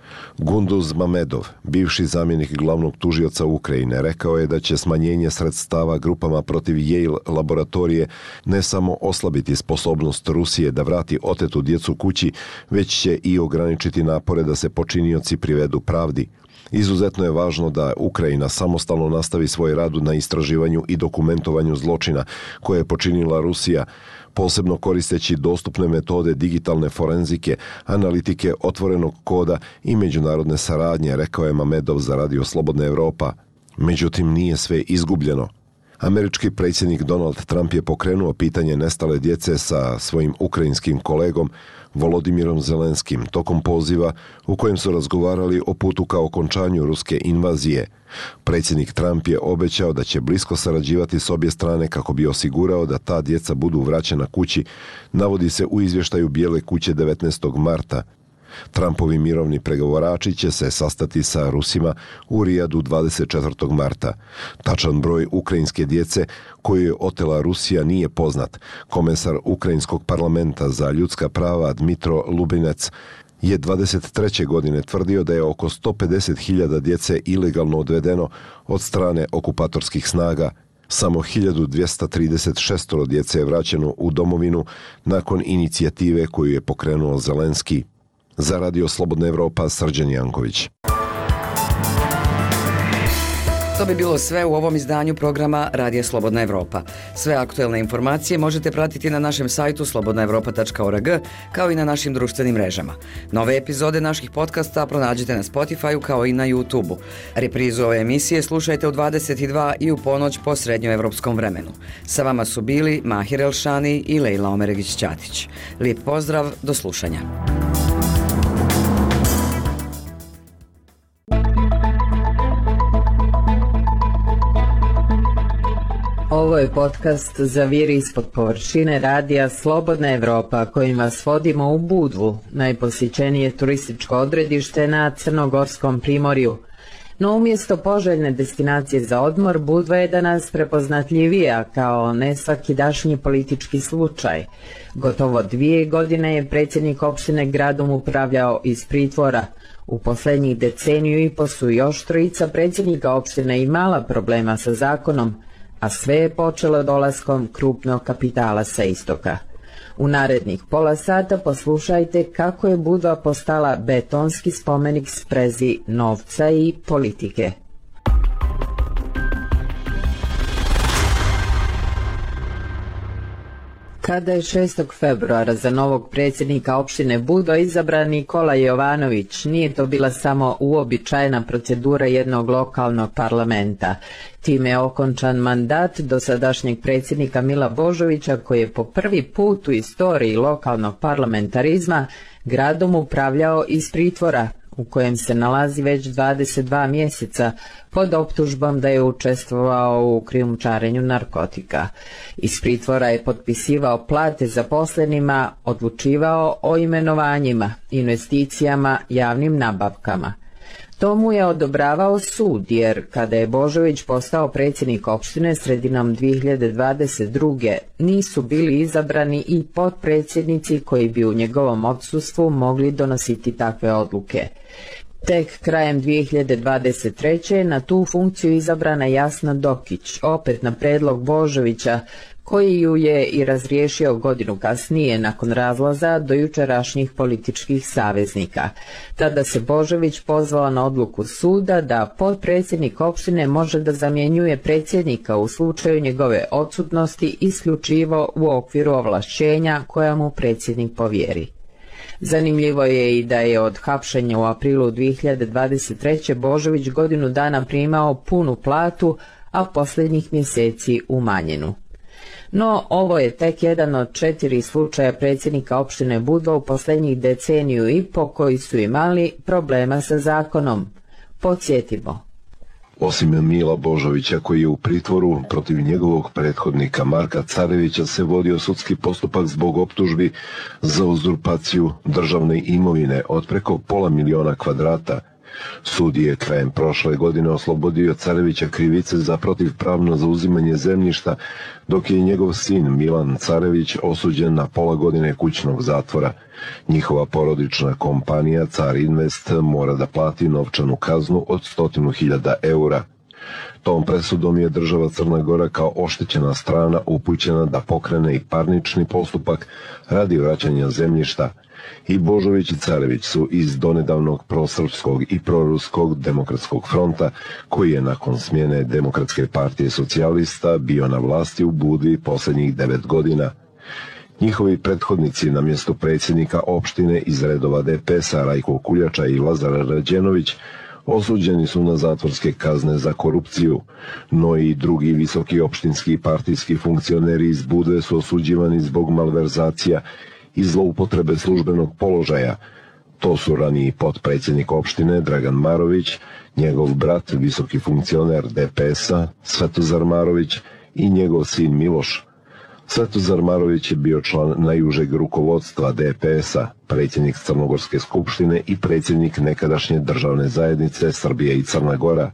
Gunduz Mamedov, bivši zamjenik glavnog tužioca Ukrajine, rekao je da će smanjenje sredstava grupama protiv Yale laboratorije ne samo oslabiti sposobnost Rusije da vrati otetu djecu kući, već će i ograničiti napore da se počinioci privedu pravdi. Izuzetno je važno da Ukrajina samostalno nastavi svoj rad na istraživanju i dokumentovanju zločina koje je počinila Rusija, posebno koristeći dostupne metode digitalne forenzike, analitike otvorenog koda i međunarodne saradnje, rekao je Mamedov za Radio Slobodna Evropa. Međutim, nije sve izgubljeno. Američki predsjednik Donald Trump je pokrenuo pitanje nestale djece sa svojim ukrajinskim kolegom Volodimirom Zelenskim tokom poziva u kojem su razgovarali o putu ka okončanju ruske invazije. Predsjednik Trump je obećao da će blisko sarađivati s obje strane kako bi osigurao da ta djeca budu vraćena kući, navodi se u izvještaju Bijele kuće devetnaestog marta. Trumpovi mirovni pregovarači će se sastati sa Rusima u Rijadu dvadeset četvrtog marta. Tačan broj ukrajinske djece koju je otela Rusija nije poznat. Komesar Ukrajinskog parlamenta za ljudska prava Dmitro Lubinec je dvadeset treće godine tvrdio da je oko sto pedeset hiljada djece ilegalno odvedeno od strane okupatorskih snaga. Samo hiljadu dvjesto trideset šest djece je vraćeno u domovinu nakon inicijative koju je pokrenuo Zelenski. Za Radio Slobodna Evropa, Srđan Janković. To bi bilo sve u ovom izdanju programa Radija Slobodna Evropa. Sve aktuelne informacije možete pratiti na našem sajtu slobodna evropa tačka org kao i na našim društvenim mrežama. Nove epizode naših podcasta pronađite na Spotify-u kao i na YouTube-u. Reprizu ove emisije slušajte u dvadeset dva i u ponoć po srednjoevropskom vremenu. Sa vama su bili Mahir Elšani i Lejla Omeregić-Ćatić. Lijep pozdrav, do slušanja. Ovo je podcast Zaviri ispod površine radija Slobodna Evropa kojim vas vodimo u Budvu, najposjećenije turističko odredište na Crnogorskom primorju. No umjesto poželjne destinacije za odmor, Budva je danas prepoznatljivija kao nesvakidašnji politički slučaj. Gotovo dvije godine je predsjednik opštine gradom upravljao iz pritvora. U posljednjih deceniju i po su još trojica predsjednika opštine imala problema sa zakonom, a sve je počelo dolaskom krupnog kapitala sa istoka. U narednih pola sata poslušajte kako je Budva postala betonski spomenik sprezi novca i politike. Kada je šestog februara za novog predsjednika opštine Budva izabran Nikola Jovanović, nije to bila samo uobičajena procedura jednog lokalnog parlamenta. Time je okončan mandat dosadašnjeg predsjednika Mila Božovića, koji je po prvi put u istoriji lokalnog parlamentarizma gradom upravljao iz pritvora, u kojem se nalazi već dvadeset dva mjeseca pod optužbom da je učestvovao u krijumčarenju narkotika. Iz pritvora je potpisivao plate zaposlenima, odlučivao o imenovanjima, investicijama, javnim nabavkama. To mu je odobravao sud, jer kada je Božović postao predsjednik opštine sredinom dvije hiljade dvadeset druge nisu bili izabrani i potpredsjednici koji bi u njegovom odsustvu mogli donositi takve odluke. Tek krajem dvije hiljade dvadeset treće na tu funkciju izabrana Jasna Dokić, opet na predlog Božovića, koji ju je i razriješio godinu kasnije nakon razlaza do jučerašnjih političkih saveznika. Tada se Božović pozvao na odluku suda da potpredsjednik opštine može da zamjenjuje predsjednika u slučaju njegove odsutnosti isključivo u okviru ovlašćenja koja mu predsjednik povjeri. Zanimljivo je i da je od hapšenja u aprilu dvije hiljade dvadeset treće Božović godinu dana primao punu platu, a posljednjih mjeseci umanjenu. No, ovo je tek jedan od četiri slučaja predsjednika opštine Budva u posljednjih deceniju i po koji su imali problema sa zakonom. Podsjetimo. Osim Mila Božovića, koji je u pritvoru, protiv njegovog prethodnika Marka Carevića se vodio sudski postupak zbog optužbi za uzurpaciju državne imovine od preko pola miliona kvadrata. Sud je krajem prošle godine oslobodio Carevića krivice za protivpravno zauzimanje zemljišta, dok je njegov sin Milan Carević osuđen na pola godine kućnog zatvora. Njihova porodična kompanija Car Invest mora da plati novčanu kaznu od stotinu hiljada eura. Tom presudom je država Crna Gora kao oštećena strana upućena da pokrene i parnični postupak radi vraćanja zemljišta. I Božović i Carević su iz donedavnog prosrpskog i proruskog demokratskog fronta, koji je nakon smjene Demokratske partije socijalista bio na vlasti u Budvi posljednjih devet godina. Njihovi prethodnici na mjestu predsjednika opštine iz redova D P S-a Rajko Kuljača i Lazar Rađenović osuđeni su na zatvorske kazne za korupciju, no i drugi visoki opštinski partijski funkcioneri iz Budve su osuđivani zbog malverzacija i zloupotrebe službenog položaja. To su raniji potpredsjednik opštine Dragan Marović, njegov brat, visoki funkcioner D P S-a Svetozar Marović i njegov sin Miloš. Svetozar Marović je bio član najužeg rukovodstva D P S-a, predsjednik Crnogorske skupštine i predsjednik nekadašnje državne zajednice Srbije i Crna Gora.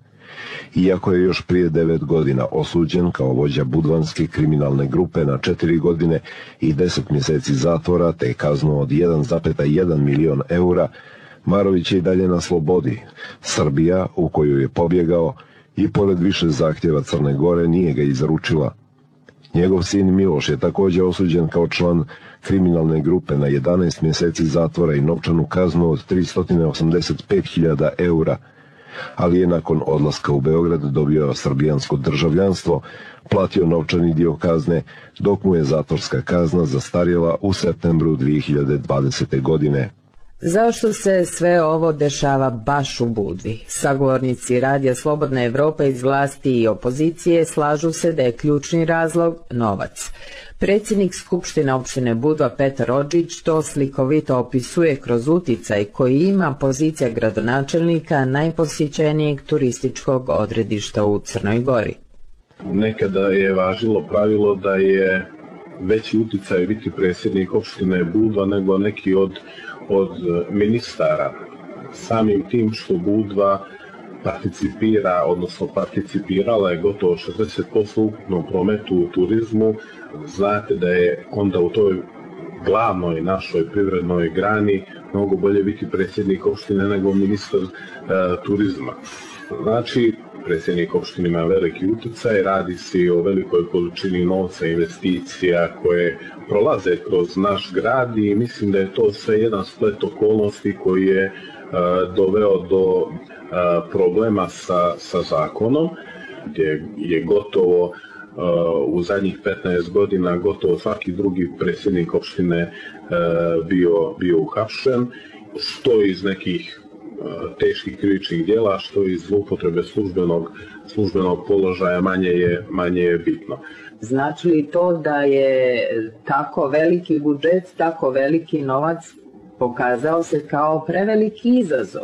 Iako je još prije devet godina osuđen kao vođa budvanske kriminalne grupe na četiri godine i deset mjeseci zatvora te kaznu od jedan zarez jedan milion eura, Marović je i dalje na slobodi. Srbija, u koju je pobjegao, i pored više zahtjeva Crne Gore nije ga izručila. Njegov sin Miloš je također osuđen kao član kriminalne grupe na jedanaest mjeseci zatvora i novčanu kaznu od tristo osamdeset pet hiljada eura. ali je nakon odlaska u Beograd dobio srbijansko državljanstvo, platio novčani dio kazne, dok mu je zatvorska kazna zastarjela u septembru dvije hiljade dvadesete. godine. Zašto se sve ovo dešava baš u Budvi? Sagovornici Radija Slobodna Evropa iz vlasti i opozicije slažu se da je ključni razlog novac. Predsjednik Skupštine opštine Budva Petar Rodžić to slikovito opisuje kroz uticaj koji ima pozicija gradonačelnika najposjećenijeg turističkog odredišta u Crnoj Gori. Nekada je važilo pravilo da je veći uticaj biti predsjednik opštine Budva nego neki od od ministara. Samim tim što Budva participira, odnosno participirala je gotovo šezdeset posto ukupnom prometu u turizmu, znate da je onda u toj glavnoj našoj privrednoj grani mnogo bolje biti predsjednik opštine nego ministar e, turizma. Znači, predsjednik opštine ima veliki utjecaj, radi se o velikoj količini novca i investicija koje prolaze kroz naš grad i mislim da je to sve jedan splet okolnosti koji je uh, doveo do uh, problema sa, sa zakonom, gdje je gotovo uh, u zadnjih petnaest godina gotovo svaki drugi predsjednik opštine uh, bio, bio uhapšen, što iz nekih teških krivičnih djela, što iz zloupotrebe službenog, službenog položaja manje je, manje je bitno. Znači li to da je tako veliki budžet, tako veliki novac pokazao se kao preveliki izazov?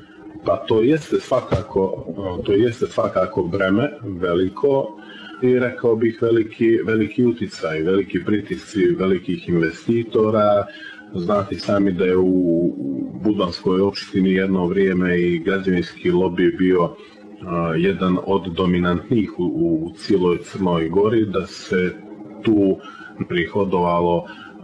Pa to jeste svakako, to jeste svakako breme veliko i rekao bih veliki, veliki uticaj, veliki pritisci velikih investitora. Znate sami da je u Budvanskoj opštini jedno vrijeme i građevinski lobby bio uh, jedan od dominantnih u, u cijeloj Crnoj Gori, da se tu prihodovalo,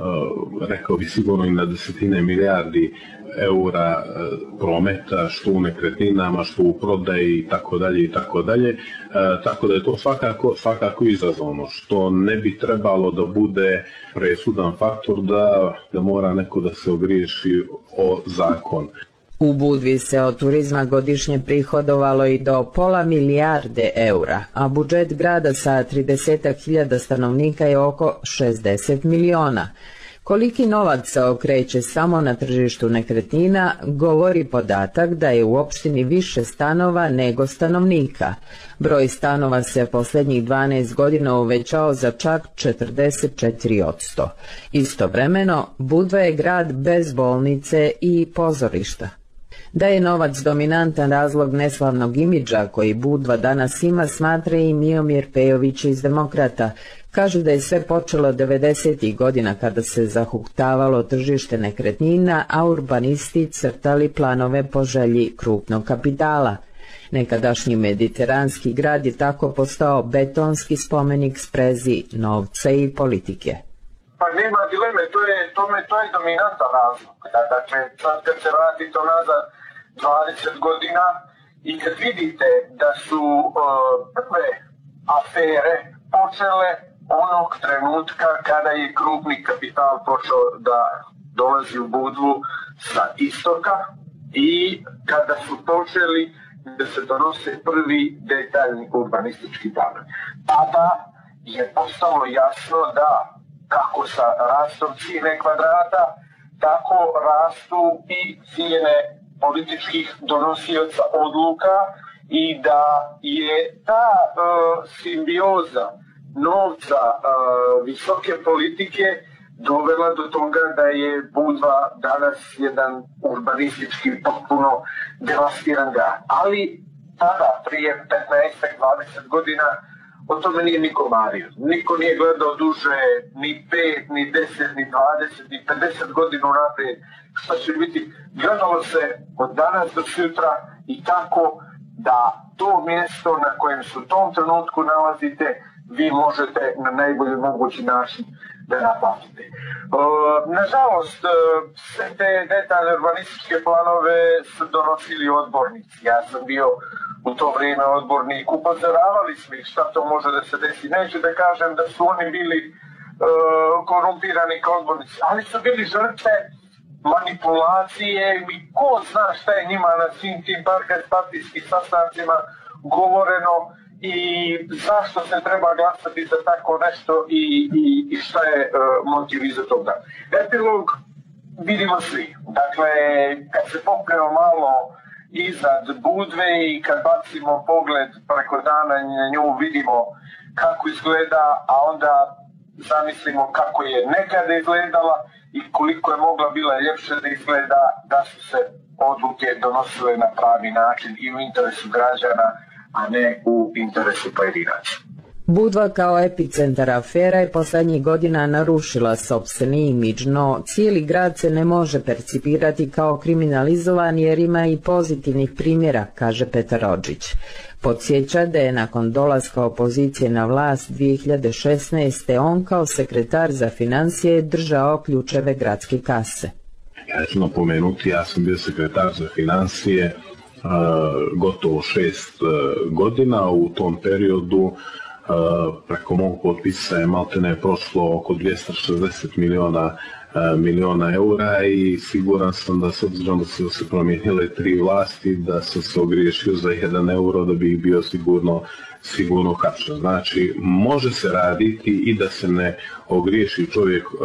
uh, rekao bi sigurno i na desetine milijardi eura uh, prometa, što u nekretninama, što u prodaji i tako dalje i tako dalje. Tako da je to svakako, svakako izazovno, što ne bi trebalo da bude presudan faktor da, da mora neko da se ogriješi o zakon. U Budvi se od turizma godišnje prihodovalo i do pola milijarde eura, a budžet grada sa trideset hiljada stanovnika je oko šezdeset miliona. Koliki novac se okreće samo na tržištu nekretnina, govori podatak da je u opštini više stanova nego stanovnika. Broj stanova se posljednjih dvanaest godina uvećao za čak četrdeset četiri posto. Istovremeno, Budva je grad bez bolnice i pozorišta. Da je novac dominantan razlog neslavnog imidža koji Budva danas ima, smatra i Miomir Pejović iz Demokrata. Kažu da je sve počelo devedesetih godina kada se zahuktavalo tržište nekretnina, a urbanisti crtali planove po želji krupnog kapitala. Nekadašnji mediteranski grad je tako postao betonski spomenik sprezi novca i politike. Pa nema dileme, to je, to me, to je dominantan razlog. Dakle, sad kad se vratite nazad dvadeset godina i kad vidite da su uh, prve afere počele onog trenutka kada je krupni kapital počeo da dolazi u Budvu sa istoka i kada su počeli da se donose prvi detaljni urbanistički planovi. Tada je postalo jasno da kako sa rastom cijene kvadrata, tako rastu i cijene političkih donosioca odluka i da je ta uh, simbioza novca, uh, visoke politike dovela do toga da je Budva danas jedan urbanistički potpuno devastiran grad. Ali tada, prije petnaest do dvadeset godina, o tome nije niko mario. Niko nije gledao duže ni pet, ni deset, ni dvadeset, ni pedeset godina naprijed. Šta će biti? Gledalo se od danas do sutra i tako da to mjesto na kojem se u tom trenutku nalazite, vi možete na najbolji mogući način da naplatite. E, nažalost, sve te detaljne urbanističke planove su donosili odbornici. Ja sam bio u to vrijeme odbornik, upozoravali smo ih šta to može da se desi. Neću da kažem da su oni bili e, korumpirani kao odbornici, ali su bili žrtve manipulacije i ko zna šta je njima na svim tim partijskim sastancima govoreno i zašto se treba glasati za tako nešto i, i, i šta je uh, motiv iza toga. Epilog vidimo svi. Dakle, kad se popnemo malo iznad Budve i kad bacimo pogled preko dana na nju vidimo kako izgleda, a onda zamislimo kako je nekada izgledala i koliko je mogla bila ljepše da izgleda da su se odluke donosile na pravi način i u interesu građana, a ne u interesu pojedinaca. Budva kao epicentar afera je poslednjih godina narušila sopstveni imidž, no cijeli grad se ne može percipirati kao kriminalizovan jer ima i pozitivnih primjera, kaže Petar Rodžić. Podsjeća da je nakon dolaska opozicije na vlast dvije hiljade šesnaeste. on kao sekretar za financije držao ključeve gradske kase. Ja ću napomenuti, ja sam bio sekretar za financije uh, gotovo šest uh, godina. U tom periodu uh, preko mog potpisa je maltene prošlo oko dvjesto šezdeset miliona miliona eura i siguran sam da s obzirom da su se promijenile tri vlasti, da sam se ogriješio za jedan euro da bi bio sigurno sigurno hapšen. Znači, može se raditi i da se ne ogriješi čovjek uh,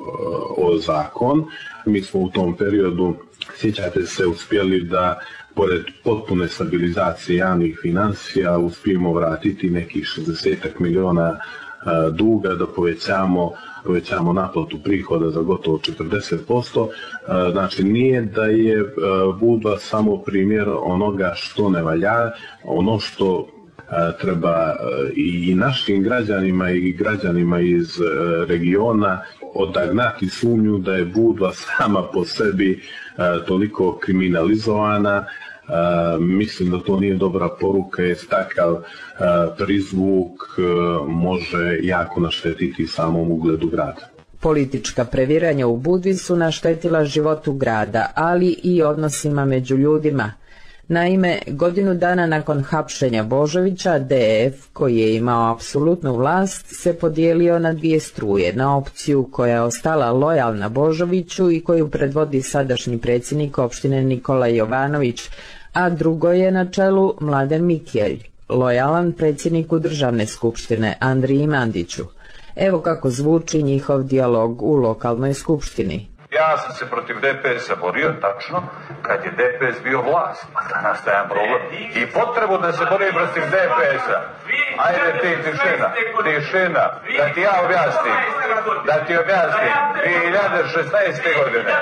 o zakon. Mi smo u tom periodu, sjećate se, uspjeli da pored potpune stabilizacije javnih financija uspijemo vratiti nekih šezdeset miliona uh, duga, da povećamo povećamo naplatu prihoda za gotovo četrdeset posto. Znači, nije da je Budva samo primjer onoga što ne valja, ono što treba i našim građanima i građanima iz regiona odagnati sumnju da je Budva sama po sebi toliko kriminalizovana. Uh, mislim da to nije dobra poruka jer takav uh, prizvuk uh, može jako naštetiti samom ugledu grada. Politička previranja u Budvi su naštetila životu grada, ali i odnosima među ljudima. Naime, godinu dana nakon hapšenja Božovića, D F, koji je imao apsolutnu vlast, se podijelio na dvije struje, na opciju koja je ostala lojalna Božoviću i koju predvodi sadašnji predsjednik opštine Nikola Jovanović, a drugo je na čelu Mladen Mikjelj, lojalan predsjedniku državne skupštine Andriji Mandiću. Evo kako zvuči njihov dijalog u lokalnoj skupštini. Ja sam se protiv D P S-a borio, tačno, kad je D P S bio vlast. A danas taj problem. I potrebu da se borim protiv D P S-a. Ajde ti, tišina, tišina, da ti ja objasnim, da ti objasnim. dvije hiljade šesnaeste. godine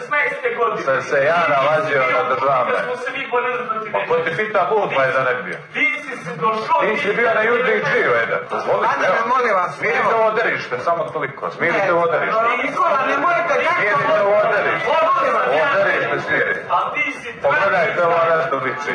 sam se ja nalazio na državne. Pa ko ti pita Budva je da ne bio? Ti si bio na Judri i Čiju, jedan. Dozvolite, evo. Smirite ovo derište, samo toliko. Smirite ovo derište. Smirite ovo derište. Ovo derište smirite. Pogledajte ovo nešto liči.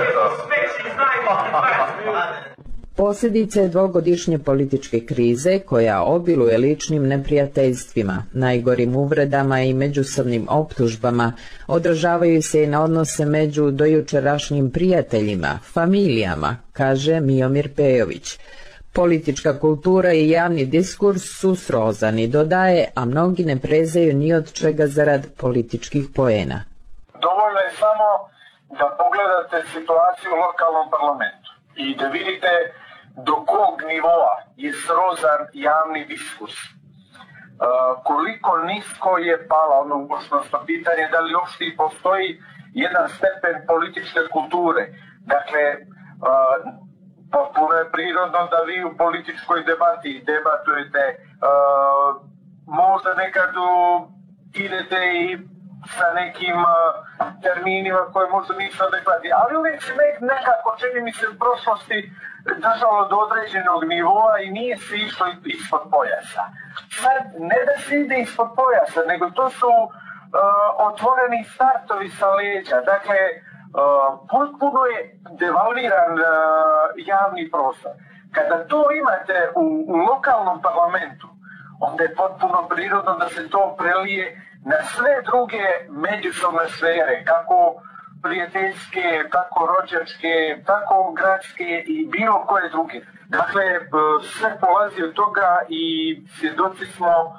Posljedice dvogodišnje političke krize koja obiluje ličnim neprijateljstvima, najgorim uvredama i međusobnim optužbama odražavaju se i na odnose među dojučerašnjim prijateljima, familijama, kaže Miomir Pejović. Politička kultura i javni diskurs su srozani, dodaje, a mnogi ne prezaju ni od čega zarad političkih poena. Dovoljno je samo da pogledate situaciju u lokalnom parlamentu i da vidite do kog nivoa je srozan javni diskurs. Uh, koliko nisko je pala, ono uopšteno pitanje da li uopšte postoji jedan stepen političke kulture. Dakle, uh, potpuno je prirodno da vi u političkoj debati debatujete, uh, možda nekad u, idete i sa nekim uh, terminima koje možda nisu adekvatni, ali uvijek se nekako, čini mi se, u prošlosti držalo do određenog nivoa i nije se išlo ispod pojasa. Sad, ne da se ide ispod pojasa, nego to su uh, otvoreni startovi sa leđa. Dakle, uh, potpuno je devalviran uh, javni prostor. Kada to imate u, u lokalnom parlamentu, onda je potpuno prirodno da se to prelije na sve druge međusobne sfere, kako prijateljske, tako rođačke, tako gradske i bilo koje druge. Dakle, sve polazi od toga i svjedoci smo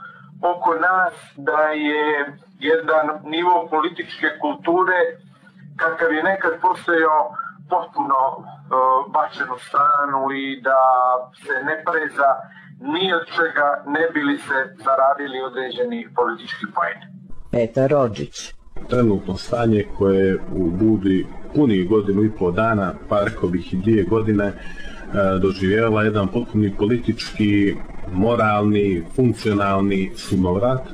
oko nas da je jedan nivo političke kulture kakav je nekad postojao potpuno uh, bačen u stranu i da se ne preza ni od čega ne bili se zaradili određeni politički poeni. Petar Rodžić. Trenutno stanje koje u Budi punih godinu i pol dana, pa rekao bih i dvije godine, doživjela jedan potpuni politički, moralni, funkcionalni sunovrat.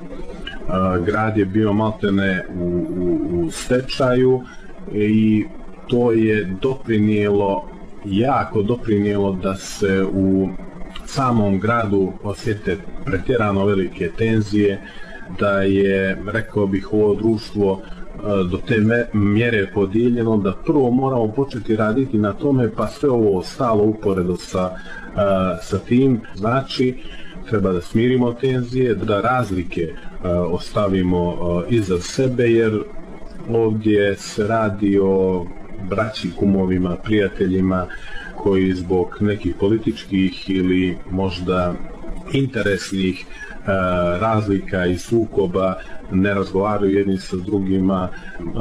Grad je bio maltene u, u, u stečaju i to je doprinijelo, jako doprinijelo da se u samom gradu osjete pretjerano velike tenzije, da je, rekao bih, ovo društvo do te mjere podijeljeno da prvo moramo početi raditi na tome, pa sve ovo ostalo uporedo sa, sa tim. Znači, treba da smirimo tenzije, da razlike ostavimo iza sebe, jer ovdje se radi o braći, kumovima, prijateljima koji zbog nekih političkih ili možda interesnih razlika i sukoba ne razgovaraju jedni sa drugima.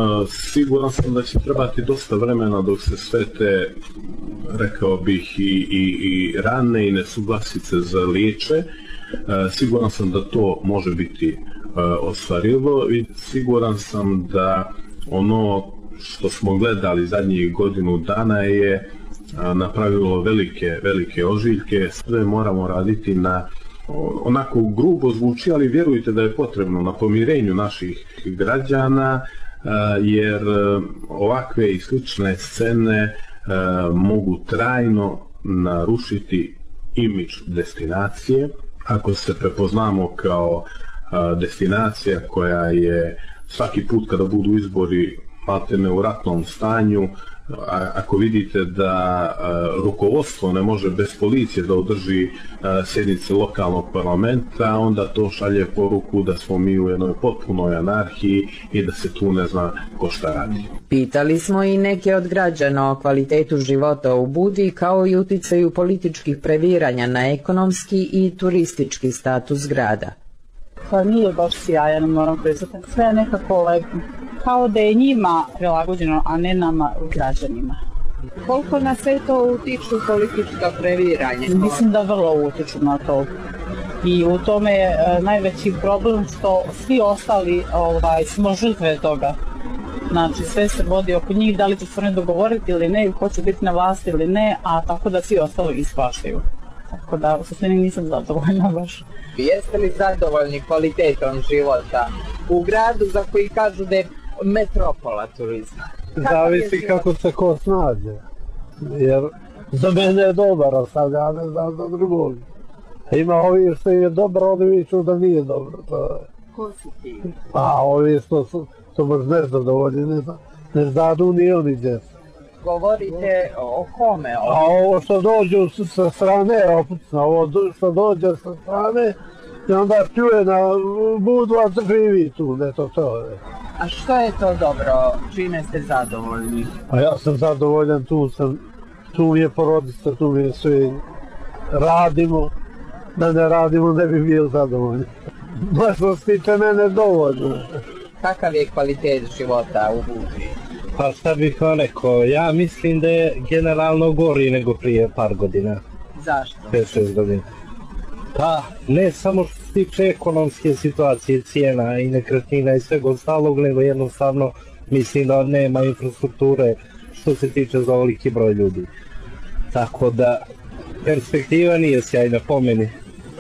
Siguran sam da će trebati dosta vremena dok se sve te, rekao bih, i, i, i rane i nesuglasice zaliječe. Siguran sam da to može biti ostvarivo i siguran sam da ono što smo gledali zadnjih godinu dana je napravilo velike, velike ožiljke. Sve moramo raditi na, onako grubo zvuči, ali vjerujte da je potrebno, na pomirenju naših građana, jer ovakve i slične scene mogu trajno narušiti imidž destinacije. Ako se prepoznamo kao destinacija koja je svaki put kada budu izbori maltene u ratnom stanju, a, ako vidite da a, rukovodstvo ne može bez policije da održi a, sjednice lokalnog parlamenta, onda to šalje poruku da smo mi u jednoj potpunoj anarhiji i da se tu ne zna ko šta radi. Pitali smo i neke od građana o kvalitetu života u Budi, kao i uticaju političkih previranja na ekonomski i turistički status grada. Pa nije baš sjajan, moram priznati. Sve je nekako lepo. Kao da je njima prilagođeno, a ne nama građanima. Koliko na sve to utiču politička previranja? Mislim da vrlo utiču na to. I u tome je e, najveći problem što svi ostali ovaj, smo žrtve toga. Znači sve se vodi oko njih, da li će se ne dogovoriti ili ne, ko će biti na vlasti ili ne, a tako da svi ostali ispaštaju. Tako da u suštini nisam zadovoljna baš. Jeste li zadovoljni kvalitetom života u gradu za koji kažu da je metropola turizma? Zavisi kako se ko snađe. Jer za mene je dobar, a sad ja ne znam za drugog. Ima ovi što je dobro, oni viču da nije dobro. To je. Ko si ti? Pa ovi što su, su baš nezadovoljni, ne znam. Ne znadu ni oni gdje su. Govorite o kome? O... A ovo što dođu sa strane, opucno, ovo što dođe sa strane, i onda čuje na Budu, a živi tu, ne to to je. A što je to dobro? Čime ste zadovoljni? A ja sam zadovoljan, tu sam, tu mi je porodica, tu mi je sve. Radimo, da ne radimo ne bi bio zadovoljan. Što se tiče mene dovoljno. Kakav je kvalitet života u Budi? Pa šta bih vam rekao, ja mislim da je generalno gori nego prije par godina. Zašto? pet šest godina. Pa ne samo što se tiče ekonomske situacije, cijena i nekretnina i svega ostalog, nego jednostavno mislim da nema infrastrukture što se tiče za ovoliki broj ljudi. Tako da perspektiva nije sjajna po meni.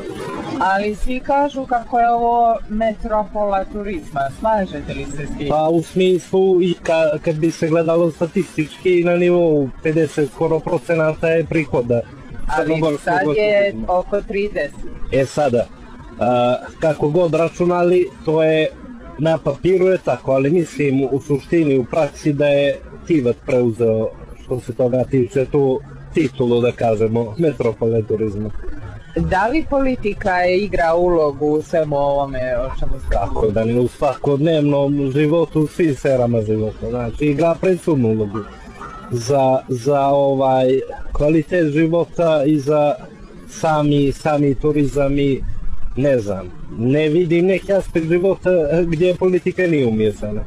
Ali svi kažu kako je ovo metropola turizma, slažete li se s tim? Pa u smislu i ka, kad bi se gledalo statistički na nivou pedeset skoro procenata je prihoda. Ali sad je oko trideset. E sada, a, kako god računali, to je na papiru je tako, ali mislim u suštini, u praksi da je Tivat preuzeo što se toga tiče tu titulu, da kažemo, metropole turizma. Da li politika igra ulogu u svemu ovome o čemu ste? Kako da ne, u svakodnevnom životu, u svim sferama života, znači igra presudnu ulogu za, za ovaj kvalitet života i za sami, sami turizam i ne znam, ne vidim neki aspekt života gdje politika nije umješana.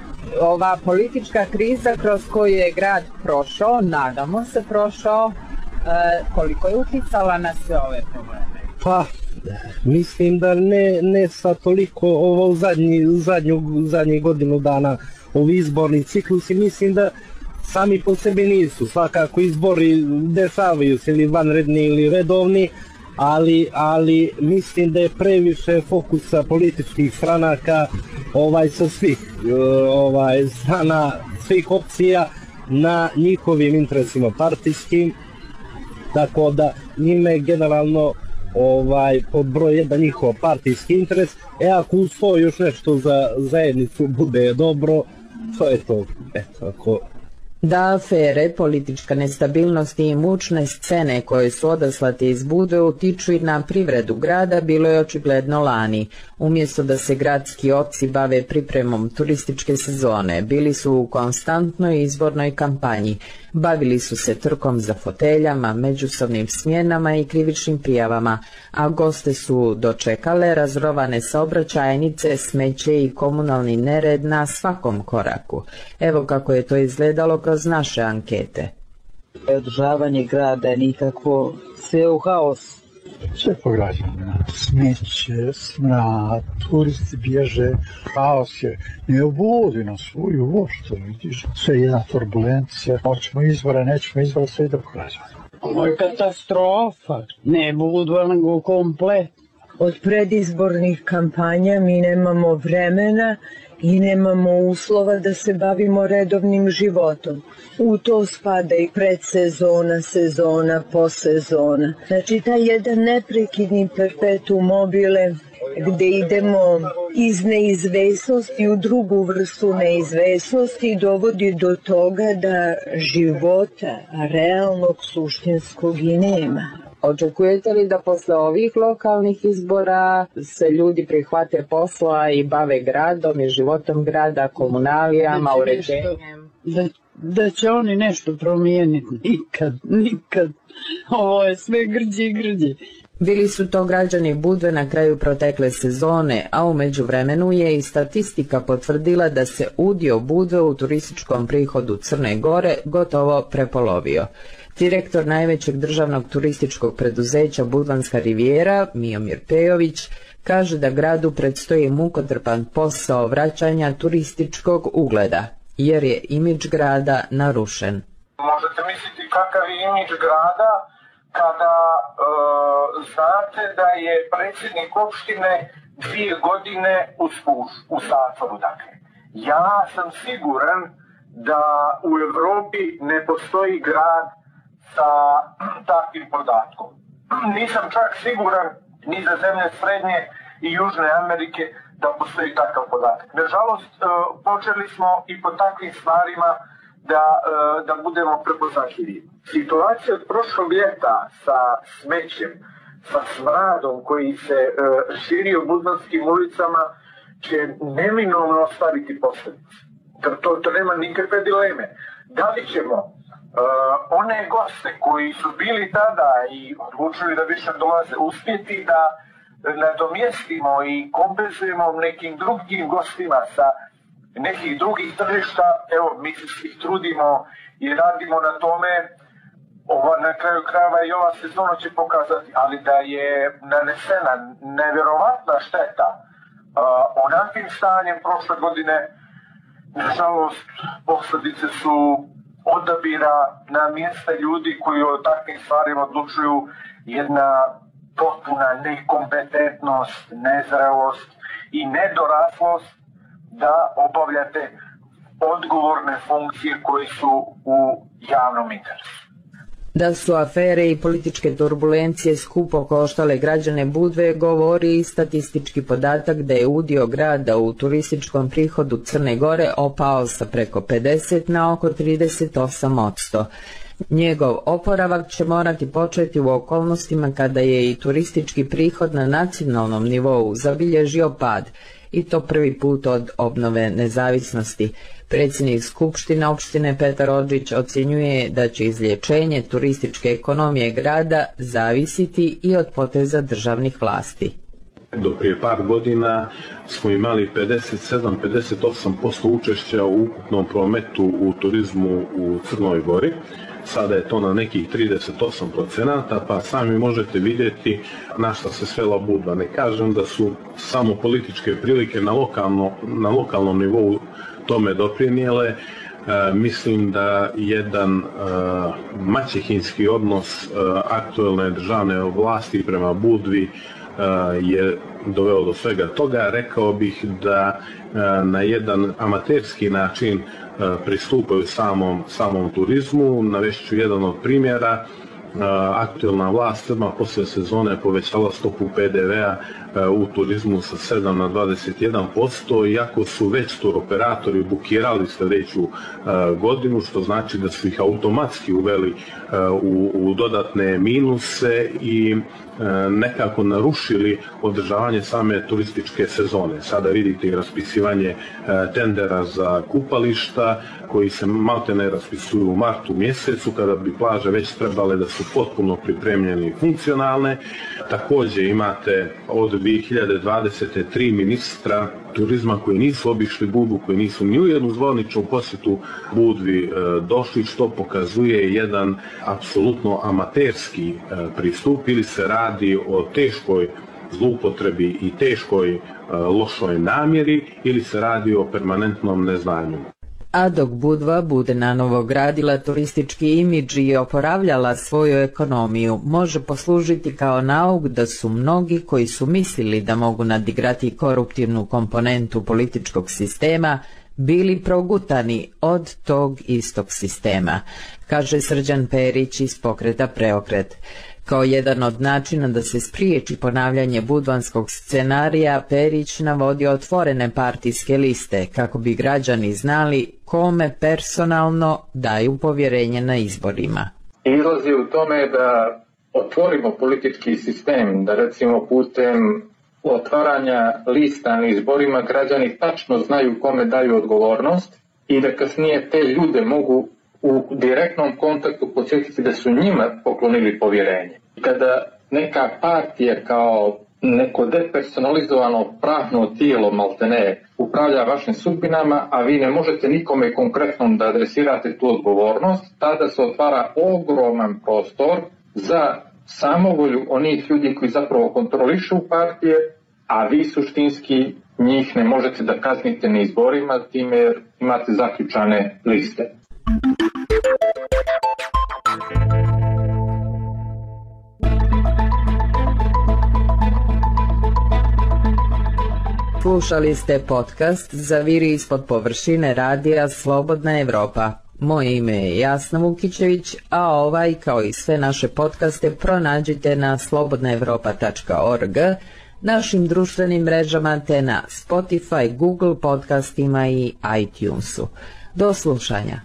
Ova politička kriza kroz koju je grad prošao, nadamo se prošao, koliko je uticala na sve ove probleme? Pa, mislim da ne, ne sa toliko ovo zadnji, zadnju, zadnjih godinu dana ovi izborni ciklusi, mislim da sami po sebi nisu, svakako izbori dešavaju se ili vanredni ili redovni, ali, ali mislim da je previše fokusa političkih stranaka ovaj, sa svih ovaj, strana, svih opcija na njihovim interesima partijskim, tako da njime generalno ovaj, pod broj jedan njihov partijski interes, e ako uz to još nešto za zajednicu bude dobro, to je to, eto, ako... Da afere, politička nestabilnost i mučne scene koje su odaslate iz Budve utiču i na privredu grada bilo je očigledno lani. Umjesto da se gradski oci bave pripremom turističke sezone, bili su u konstantnoj izbornoj kampanji. Bavili su se trkom za foteljama, međusobnim smjenama i krivičnim prijavama, a goste su dočekale razrovane saobraćajnice, smeće i komunalni nered na svakom koraku. Evo kako je to izgledalo kroz naše ankete. Održavanje grada je nikakvo, sve u haos. Sve po građanima, smeće, smrad, turisti bježe, haos je, ne obudi nas svoju uopšte, vidiš, sve jedna turbulencija, hoćemo izbora, nećemo izbora, sve ide po građanima. Ovo je katastrofa, ne Budva nego komplet. Od predizbornih kampanja mi nemamo vremena i nemamo uslova da se bavimo redovnim životom. U to spada i predsezona, sezona, posezona. Znači, taj jedan neprekidni perpetuum mobile gde idemo iz neizvesnosti u drugu vrstu neizvesnosti dovodi do toga da života realnog, suštinskog i nema. Očekujete li da posle ovih lokalnih izbora se ljudi prihvate posla i bave gradom i životom grada, komunalijama, uređenjem? Da, da će oni nešto promijeniti? Nikad, nikad. Ovo je sve grđi i grđi. Bili su to građani Budve na kraju protekle sezone, a u međuvremenu je i statistika potvrdila da se udio Budve u turističkom prihodu Crne Gore gotovo prepolovio. Direktor najvećeg državnog turističkog preduzeća Budvanska rivijera, Miomir Pejović, kaže da gradu predstoji mukotrpan posao vraćanja turističkog ugleda, jer je imidž grada narušen. Možete misliti kakav je imidž grada kada e, znate da je predsjednik opštine dvije godine u, u zatvoru. Dakle, ja sam siguran da u Evropi ne postoji grad sa takvim podatkom. Nisam čak siguran ni za zemlje Srednje i Južne Amerike da postoji takav podatak. Nažalost, počeli smo i po takvim stvarima da, da budemo prepoznatljivi. Situacija od prošlog ljeta sa smećem, sa smradom koji se širi u budvanskim ulicama će neminovno ostaviti posljedice. To, to nema nikakve dileme. Da li ćemo Uh, one goste koji su bili tada i odlučili da više dolaze uspjeti da nadomjestimo i kompenzujemo nekim drugim gostima sa nekih drugih tržišta, evo mi se svih trudimo i radimo na tome, ova, na kraju krajeva i ova sezona će pokazati, ali da je nanesena nevjerovatna šteta uh, onakvim stanjem prošle godine, nažalost posljedice su odabira na mjesta ljudi koji o takvim stvarima odlučuju, jedna potpuna nekompetentnost, nezrelost i nedoraslost da obavljate odgovorne funkcije koje su u javnom interesu. Da su afere i političke turbulencije skupo koštale građane Budve govori i statistički podatak da je udio grada u turističkom prihodu Crne Gore opao sa preko pedeset na oko trideset osam posto. Njegov oporavak će morati početi u okolnostima kada je i turistički prihod na nacionalnom nivou zabilježio pad, i to prvi put od obnove nezavisnosti. Predsjednik Skupštine opštine Petar Odžić ocjenjuje da će izlječenje turističke ekonomije grada zavisiti i od poteza državnih vlasti. Do prije par godina smo imali pedeset sedam do pedeset osam posto učešća u ukupnom prometu u turizmu u Crnoj Gori. Sada je to na nekih trideset osam procenata, pa sami možete vidjeti na šta se svela Budva. Ne kažem da su samo političke prilike na, lokalno, na lokalnom nivou tome doprinijele. E, mislim da jedan e, maćehinski odnos e, aktuelne državne vlasti prema Budvi e, je doveo do svega toga. Rekao bih da e, na jedan amaterski način pristupaju samom, samom turizmu. Navešću jedan od primjera. Aktuelna vlast odmah poslije sezone povećala stopu P D V-a u turizmu sa sedam na dvadeset jedan posto, iako su već turoperatori bukirali sljedeću godinu, što znači da su ih automatski uveli u, u dodatne minuse i nekako narušili održavanje same turističke sezone. Sada vidite i raspisivanje tendera za kupališta koji se maltene raspisuju u martu mjesecu, kada bi plaže već trebale da su potpuno pripremljene i funkcionalne. Također imate od dvije hiljade dvadesete tri ministra turizma koji nisu obišli Budvu, koji nisu ni u jednu zvoničnu posjetu Budvi e, došli, što pokazuje jedan apsolutno amaterski e, pristup, ili se radi o teškoj zloupotrebi i teškoj e, lošoj namjeri, ili se radi o permanentnom neznanju. A dok Budva bude nanovo gradila turistički imidž i oporavljala svoju ekonomiju, može poslužiti kao nauk da su mnogi koji su mislili da mogu nadigrati koruptivnu komponentu političkog sistema bili progutani od tog istog sistema, kaže Srđan Perić iz pokreta Preokret. Kao jedan od načina da se spriječi ponavljanje budvanskog scenarija, Perić navodi otvorene partijske liste kako bi građani znali kome personalno daju povjerenje na izborima. Izlazi u tome da otvorimo politički sistem, da recimo putem otvaranja lista na izborima građani tačno znaju kome daju odgovornost i da kasnije te ljude mogu u direktnom kontaktu podsjetiti da su njima poklonili povjerenje. Kada neka partija kao neko depersonalizovano pravno tijelo maltene upravlja vašim sudbinama, a vi ne možete nikome konkretno da adresirate tu odgovornost, tada se otvara ogroman prostor za samovolju onih ljudi koji zapravo kontrolišu partije, a vi suštinski njih ne možete da kaznite na izborima time jer imate zaključane liste. Slušali ste podcast Zaviri ispod površine radija Slobodna Evropa. Moje ime je Jasna Vukićević, a ovaj kao i sve naše podcaste pronađite na slobodna evropa tačka org, našim društvenim mrežama te na Spotify, Google podcastima i iTunesu. Do slušanja.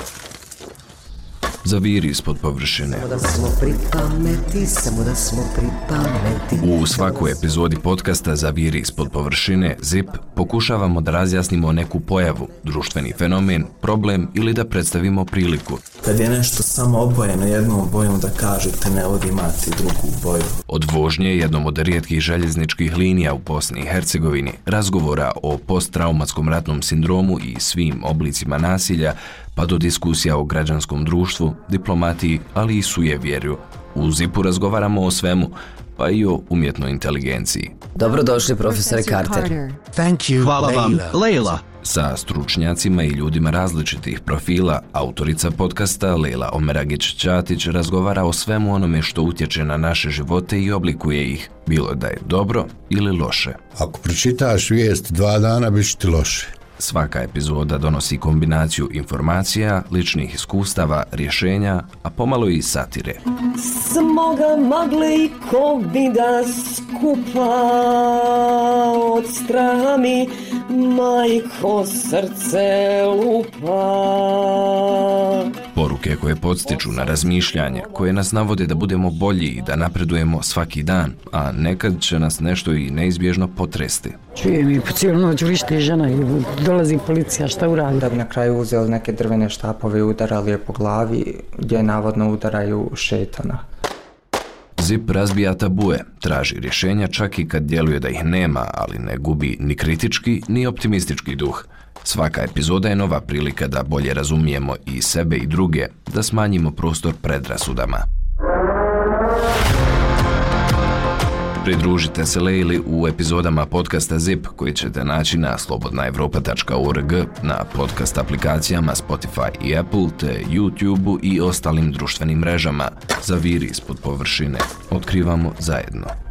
Zaviri ispod površine. Samo da smo pri pameti, samo da smo pri pameti. U svakoj epizodi podcasta Zaviri ispod površine Z I P pokušavamo da razjasnimo neku pojavu, društveni fenomen, problem ili da predstavimo priliku. Kad je nešto samo obojeno jednom bojom da kažete ne vodi imati drugu boju. Od vožnje jednom od rijetkih željezničkih linija u Bosni i Hercegovini, razgovora o posttraumatskom ratnom sindromu i svim oblicima nasilja, pa do diskusija o građanskom društvu, diplomatiji, ali i sujevjerju. U Z I P-u razgovaramo o svemu, pa i o umjetnoj inteligenciji. Dobrodošli, profesore Carter. Thank you, Hvala vam, Leila. Sa stručnjacima i ljudima različitih profila, autorica podcasta Leila Omeragić-Ćatić razgovara o svemu onome što utječe na naše živote i oblikuje ih, bilo da je dobro ili loše. Ako pročitaš vijest dva dana, biš ti loše. Svaka epizoda donosi kombinaciju informacija, ličnih iskustava, rješenja, a pomalo i satire. Smo ga mogli ko bi da skupa od straha mi majko srce lupa. Poruke koje podstiču na razmišljanje, koje nas navode da budemo bolji i da napredujemo svaki dan, a nekad će nas nešto i neizbježno potresti. Čujem i po cijelu noć vrište žena i dolazi policija, šta uradi? Da bi na kraju uzeli neke drvene štapove i udarali je po glavi, gdje navodno udaraju šetana. Zip razbija tabue, traži rješenja čak i kad djeluje da ih nema, ali ne gubi ni kritički ni optimistički duh. Svaka epizoda je nova prilika da bolje razumijemo i sebe i druge, da smanjimo prostor predrasudama. Pridružite se Lejli u epizodama podcasta Zip koji ćete naći na slobodna europa tačka org, na podcast aplikacijama Spotify i Apple, te YouTube i ostalim društvenim mrežama. Zaviri ispod površine. Otkrivamo zajedno.